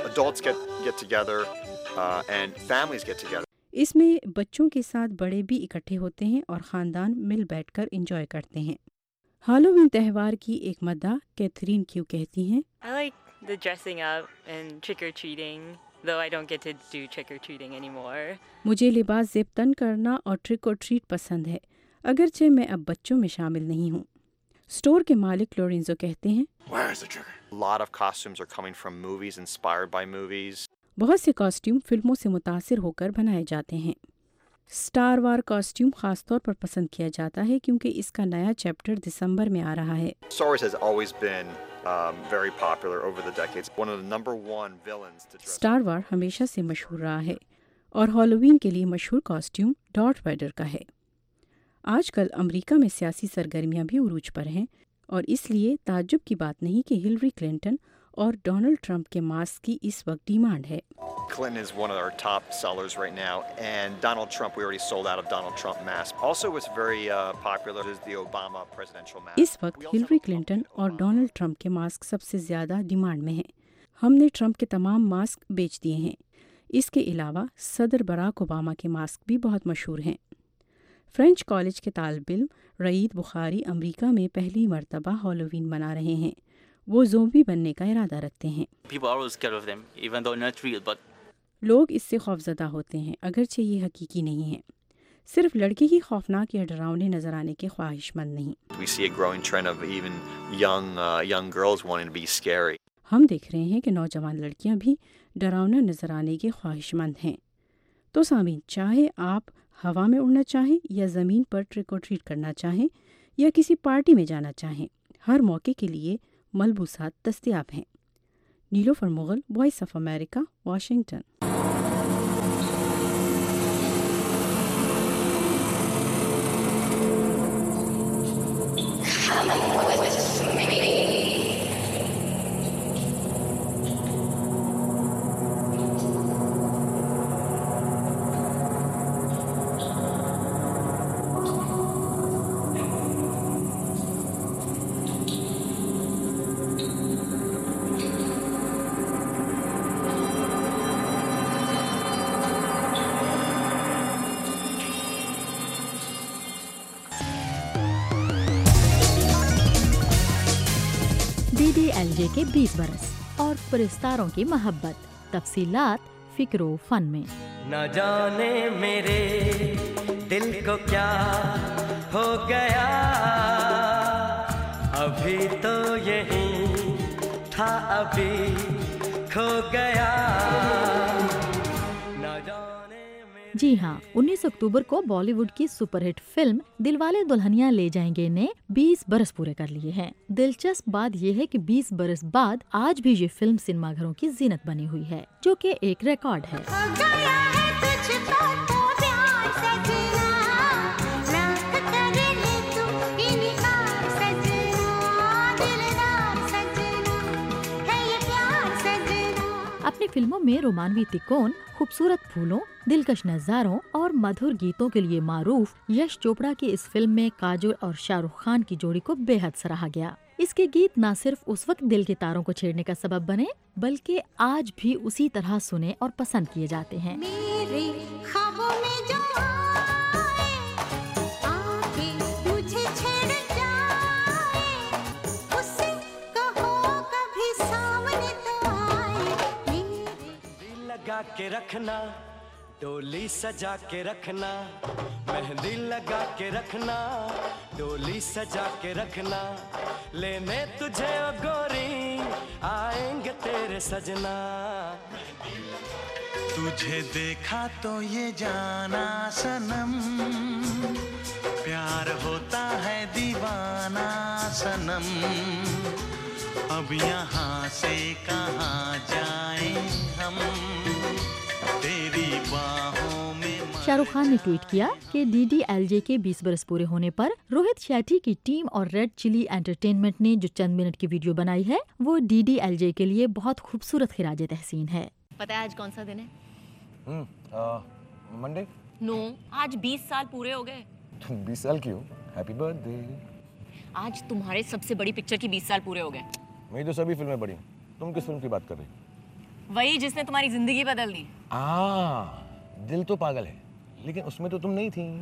इसमें बच्चों के साथ बड़े भी इकट्ठे होते हैं और ख़ानदान मिल बैठकर एंजॉय करते हैं। हैलोवीन त्यौहार की एक मद्दाह कैथरीन क्यू कहती हैं, I like the dressing up and trick or treating, though I don't get to do trick or treating anymore. मुझे लिबास ज़ेब तन करना और ट्रिक और ट्रीट पसंद है, अगरचे मैं अब बच्चों में शामिल नहीं हूँ। स्टोर के मालिक लोरेंजो कहते हैं, बहुत से कॉस्ट्यूम फिल्मों से मुतासिर होकर बनाए जाते हैं। स्टार वार कॉस्ट्यूम खासतौर पर पसंद किया जाता है क्योंकि इसका नया चैप्टर दिसंबर में आ रहा है। स्टार वार हमेशा से मशहूर रहा है और हैलोवीन के लिए मशहूर कॉस्ट्यूम डॉर्थ वेडर का है। आजकल अमेरिका में सियासी सरगर्मियां भी उरूज पर हैं और इसलिए ताज्जुब की बात नहीं कि हिलरी क्लिंटन और डोनाल्ड ट्रंप के मास्क की इस वक्त डिमांड है। Clinton is one of our top sellers right now, and Donald Trump, we already sold out of Donald Trump mask. Also, what's very popular is the Obama presidential mask. इस वक्त Hillary Clinton और Donald Trump के mask सबसे ज़्यादा demand में हैं। ہم نے ٹرمپ کے تمام ماسک بیچ دیے ہیں۔ اس کے علاوہ صدر براک اوباما کے ماسک بھی بہت مشہور ہیں۔ فرینچ کالج کے طالب علم رعید بخاری امریکہ میں پہلی مرتبہ ہالووین منا رہے ہیں۔ وہ زومبی بننے کا ارادہ رکھتے ہیں۔ لوگ اس سے خوفزدہ ہوتے ہیں اگرچہ یہ حقیقی نہیں ہے۔ صرف لڑکے ہی خوفناک یا ڈراؤنے نظر آنے کے خواہش مند نہیں۔ ہم دیکھ رہے ہیں کہ نوجوان لڑکیاں بھی ڈراؤنا نظر آنے کے خواہش مند ہیں۔ تو سامعین، چاہے آپ ہوا میں اڑنا چاہیں یا زمین پر ٹرک اور ٹریٹ کرنا چاہیں یا کسی پارٹی میں جانا چاہیں، ہر موقع کے لیے ملبوسات دستیاب ہیں۔ Nilofar Mughal, voice of America, Washington. DDLJ کے 20 برس اور پرستاروں کی محبت، تفصیلات فکر و فن میں۔ نہ جانے میرے دل کو کیا ہو گیا، ابھی تو یہی تھا ابھی کھو گیا۔ جی ہاں، 19 اکتوبر کو بالی ووڈ کی super hit film Dilwale Dulhania Le Jayenge گے نے 20 برس پورے کر لیے ہیں۔ دلچسپ بات یہ ہے کہ 20 برس بعد آج بھی یہ فلم سنیما گھروں کی زینت بنی ہوئی ہے، جو کہ ایک ریکارڈ ہے۔ اپنی فلموں میں رومانوی تکون، خوبصورت پھولوں، دلکش نظاروں اور مدھر گیتوں کے لیے معروف یش چوپڑا کی اس فلم میں کاجول اور شاہ رخ خان کی جوڑی کو بے حد سراہا گیا۔ اس کے گیت نہ صرف اس وقت دل کے تاروں کو چھیڑنے کا سبب بنے، بلکہ آج بھی اسی طرح سنے اور پسند کیے جاتے ہیں۔ میرے خوابوں میں جو آئے، آکے مجھے چھیڑ جائے، اسے کہو کبھی سامنے تو آئے۔ دل لگا کے رکھنا، ڈولی سجا کے رکھنا، مہندی لگا کے رکھنا، ڈولی سجا کے رکھنا، لینے تجھے او گوری آئیں گے تیرے سجنا۔ تجھے دیکھا تو یہ جانا صنم، پیار ہوتا ہے دیوانہ صنم، اب یہاں سے کہاں جائیں ہم، تیری باہوں میں۔ شاہ رخ خان نے ٹویٹ کیا کہ DDLJ کے 20 برس پورے ہونے پر روہت شیٹھی کی ٹیم اور ریڈ چلی انٹرٹینمنٹ نے جو چند منٹ کی ویڈیو بنائی ہے وہ DDLJ کے لیے بہت خوبصورت خراج تحسین ہے۔ پتہ ہے آج کون سا دن ہے؟ منڈے؟ نو، آج 20 سال پورے ہو گئے۔ 20 سال کیوں؟ Happy birthday. آج تمہارے سب سے بڑی پکچر کی 20 سال پورے ہو گئے۔ میں تو سبھی فلمیں پڑھی، تم کس فلم کی بات کر رہی؟ وہی جس نے تمہاری زندگی بدل دی۔ دل تو پاگل ہے، لیکن اس میں تو تم نہیں تھی۔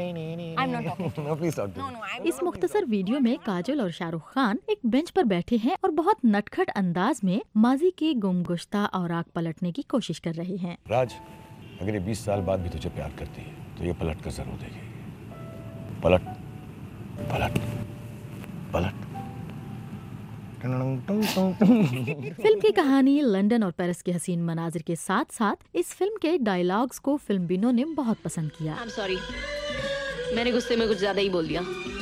اس مختصر ویڈیو میں کاجول اور شاہ رخ خان ایک بینچ پر بیٹھے ہیں اور بہت نٹکھٹ انداز میں ماضی کے گمگشتہ اوراق پلٹنے کی کوشش کر رہے ہیں۔ راج، اگر یہ 20 سال بعد بھی تجھے پیار کرتی ہے تو یہ پلٹ کر ضرور دے گی۔ پلٹ پلٹ پلٹ۔ فلم کی کہانی لندن اور پیرس کے حسین مناظر کے ساتھ ساتھ اس فلم کے ڈائیلاگز کو فلم بینوں نے بہت پسند کیا۔ سوری، میں نے غصے میں کچھ زیادہ ہی بول دیا۔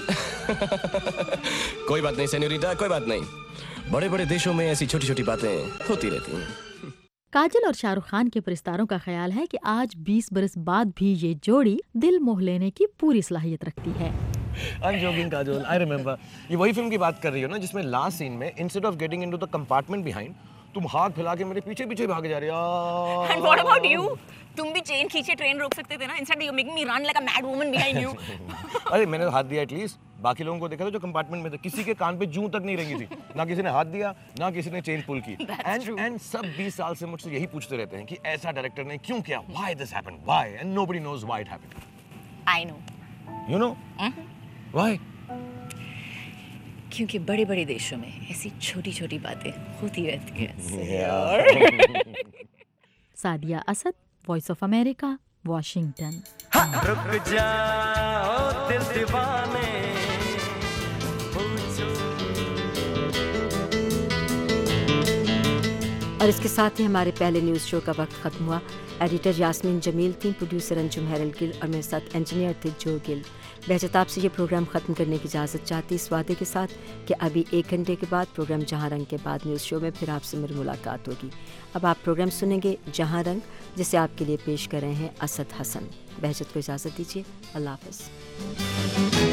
کوئی بات نہیں سینیوریٹا، کوئی بات نہیں، بڑے بڑے دیشوں میں ایسی چھوٹی چھوٹی باتیں ہوتی رہتی ہیں۔ کاجل اور شاہ رخ خان کے پرستاروں کا خیال ہے کہ آج 20 برس بعد بھی یہ جوڑی دل موہ لینے کی پوری صلاحیت رکھتی ہے۔ I'm joking, Kajol. I remember. یہ وہی فلم کی بات کر رہی ہو نا جس میں لاسٹ سین میں instead of getting into the compartment behind तुम हाथ फैला के मेरे पीछे पीछे भाग जा रहे हो। And what about you? तुम भी चेन खींचे ट्रेन रोक सकते थे ना, instead you're making me run like a mad woman behind you. अरे मैंने हाथ दिया एटलीस्ट, बाकी लोगों को देखा था जो कंपार्टमेंट में थे, किसी के कान पे जूं तक नहीं रंगी थी, ना किसी ने हाथ दिया, ना किसी ने चेन पुल की। एंड सब 20 साल से मुझसे यही पूछते रहते हैं कि ऐसा डायरेक्टर ने क्यों किया, why this happened, why, and nobody knows why it happened. I know. You know? Why? क्योंकि बड़े-बड़े देशों में ऐसी छोटी-छोटी बातें होती रहती हैं। Sadia Asad, voice of America, Washington. रुक जाओ दिल दीवाने, और इसके साथ ही हमारे पहले न्यूज़ शो का वक्त ख़त्म हुआ। एडिटर यास्मीन जमील थी, प्रोड्यूसर अंजुम हैरल गिल और मेरे साथ इंजीनियर थे जो गिल। बहजत आपसे ये प्रोग्राम ख़त्म करने की इजाज़त चाहती इस वादे के साथ कि अभी 1 घंटे के बाद प्रोग्राम जहाँ रंग के बाद न्यूज़ शो में फिर आपसे मेरी मुलाकात होगी। अब आप प्रोग्राम सुनेंगे जहाँ रंग, जिसे आपके लिए पेश कर रहे हैं असद हसन। बहजत को इजाज़त दीजिए, अल्लाह हाफ़िज़।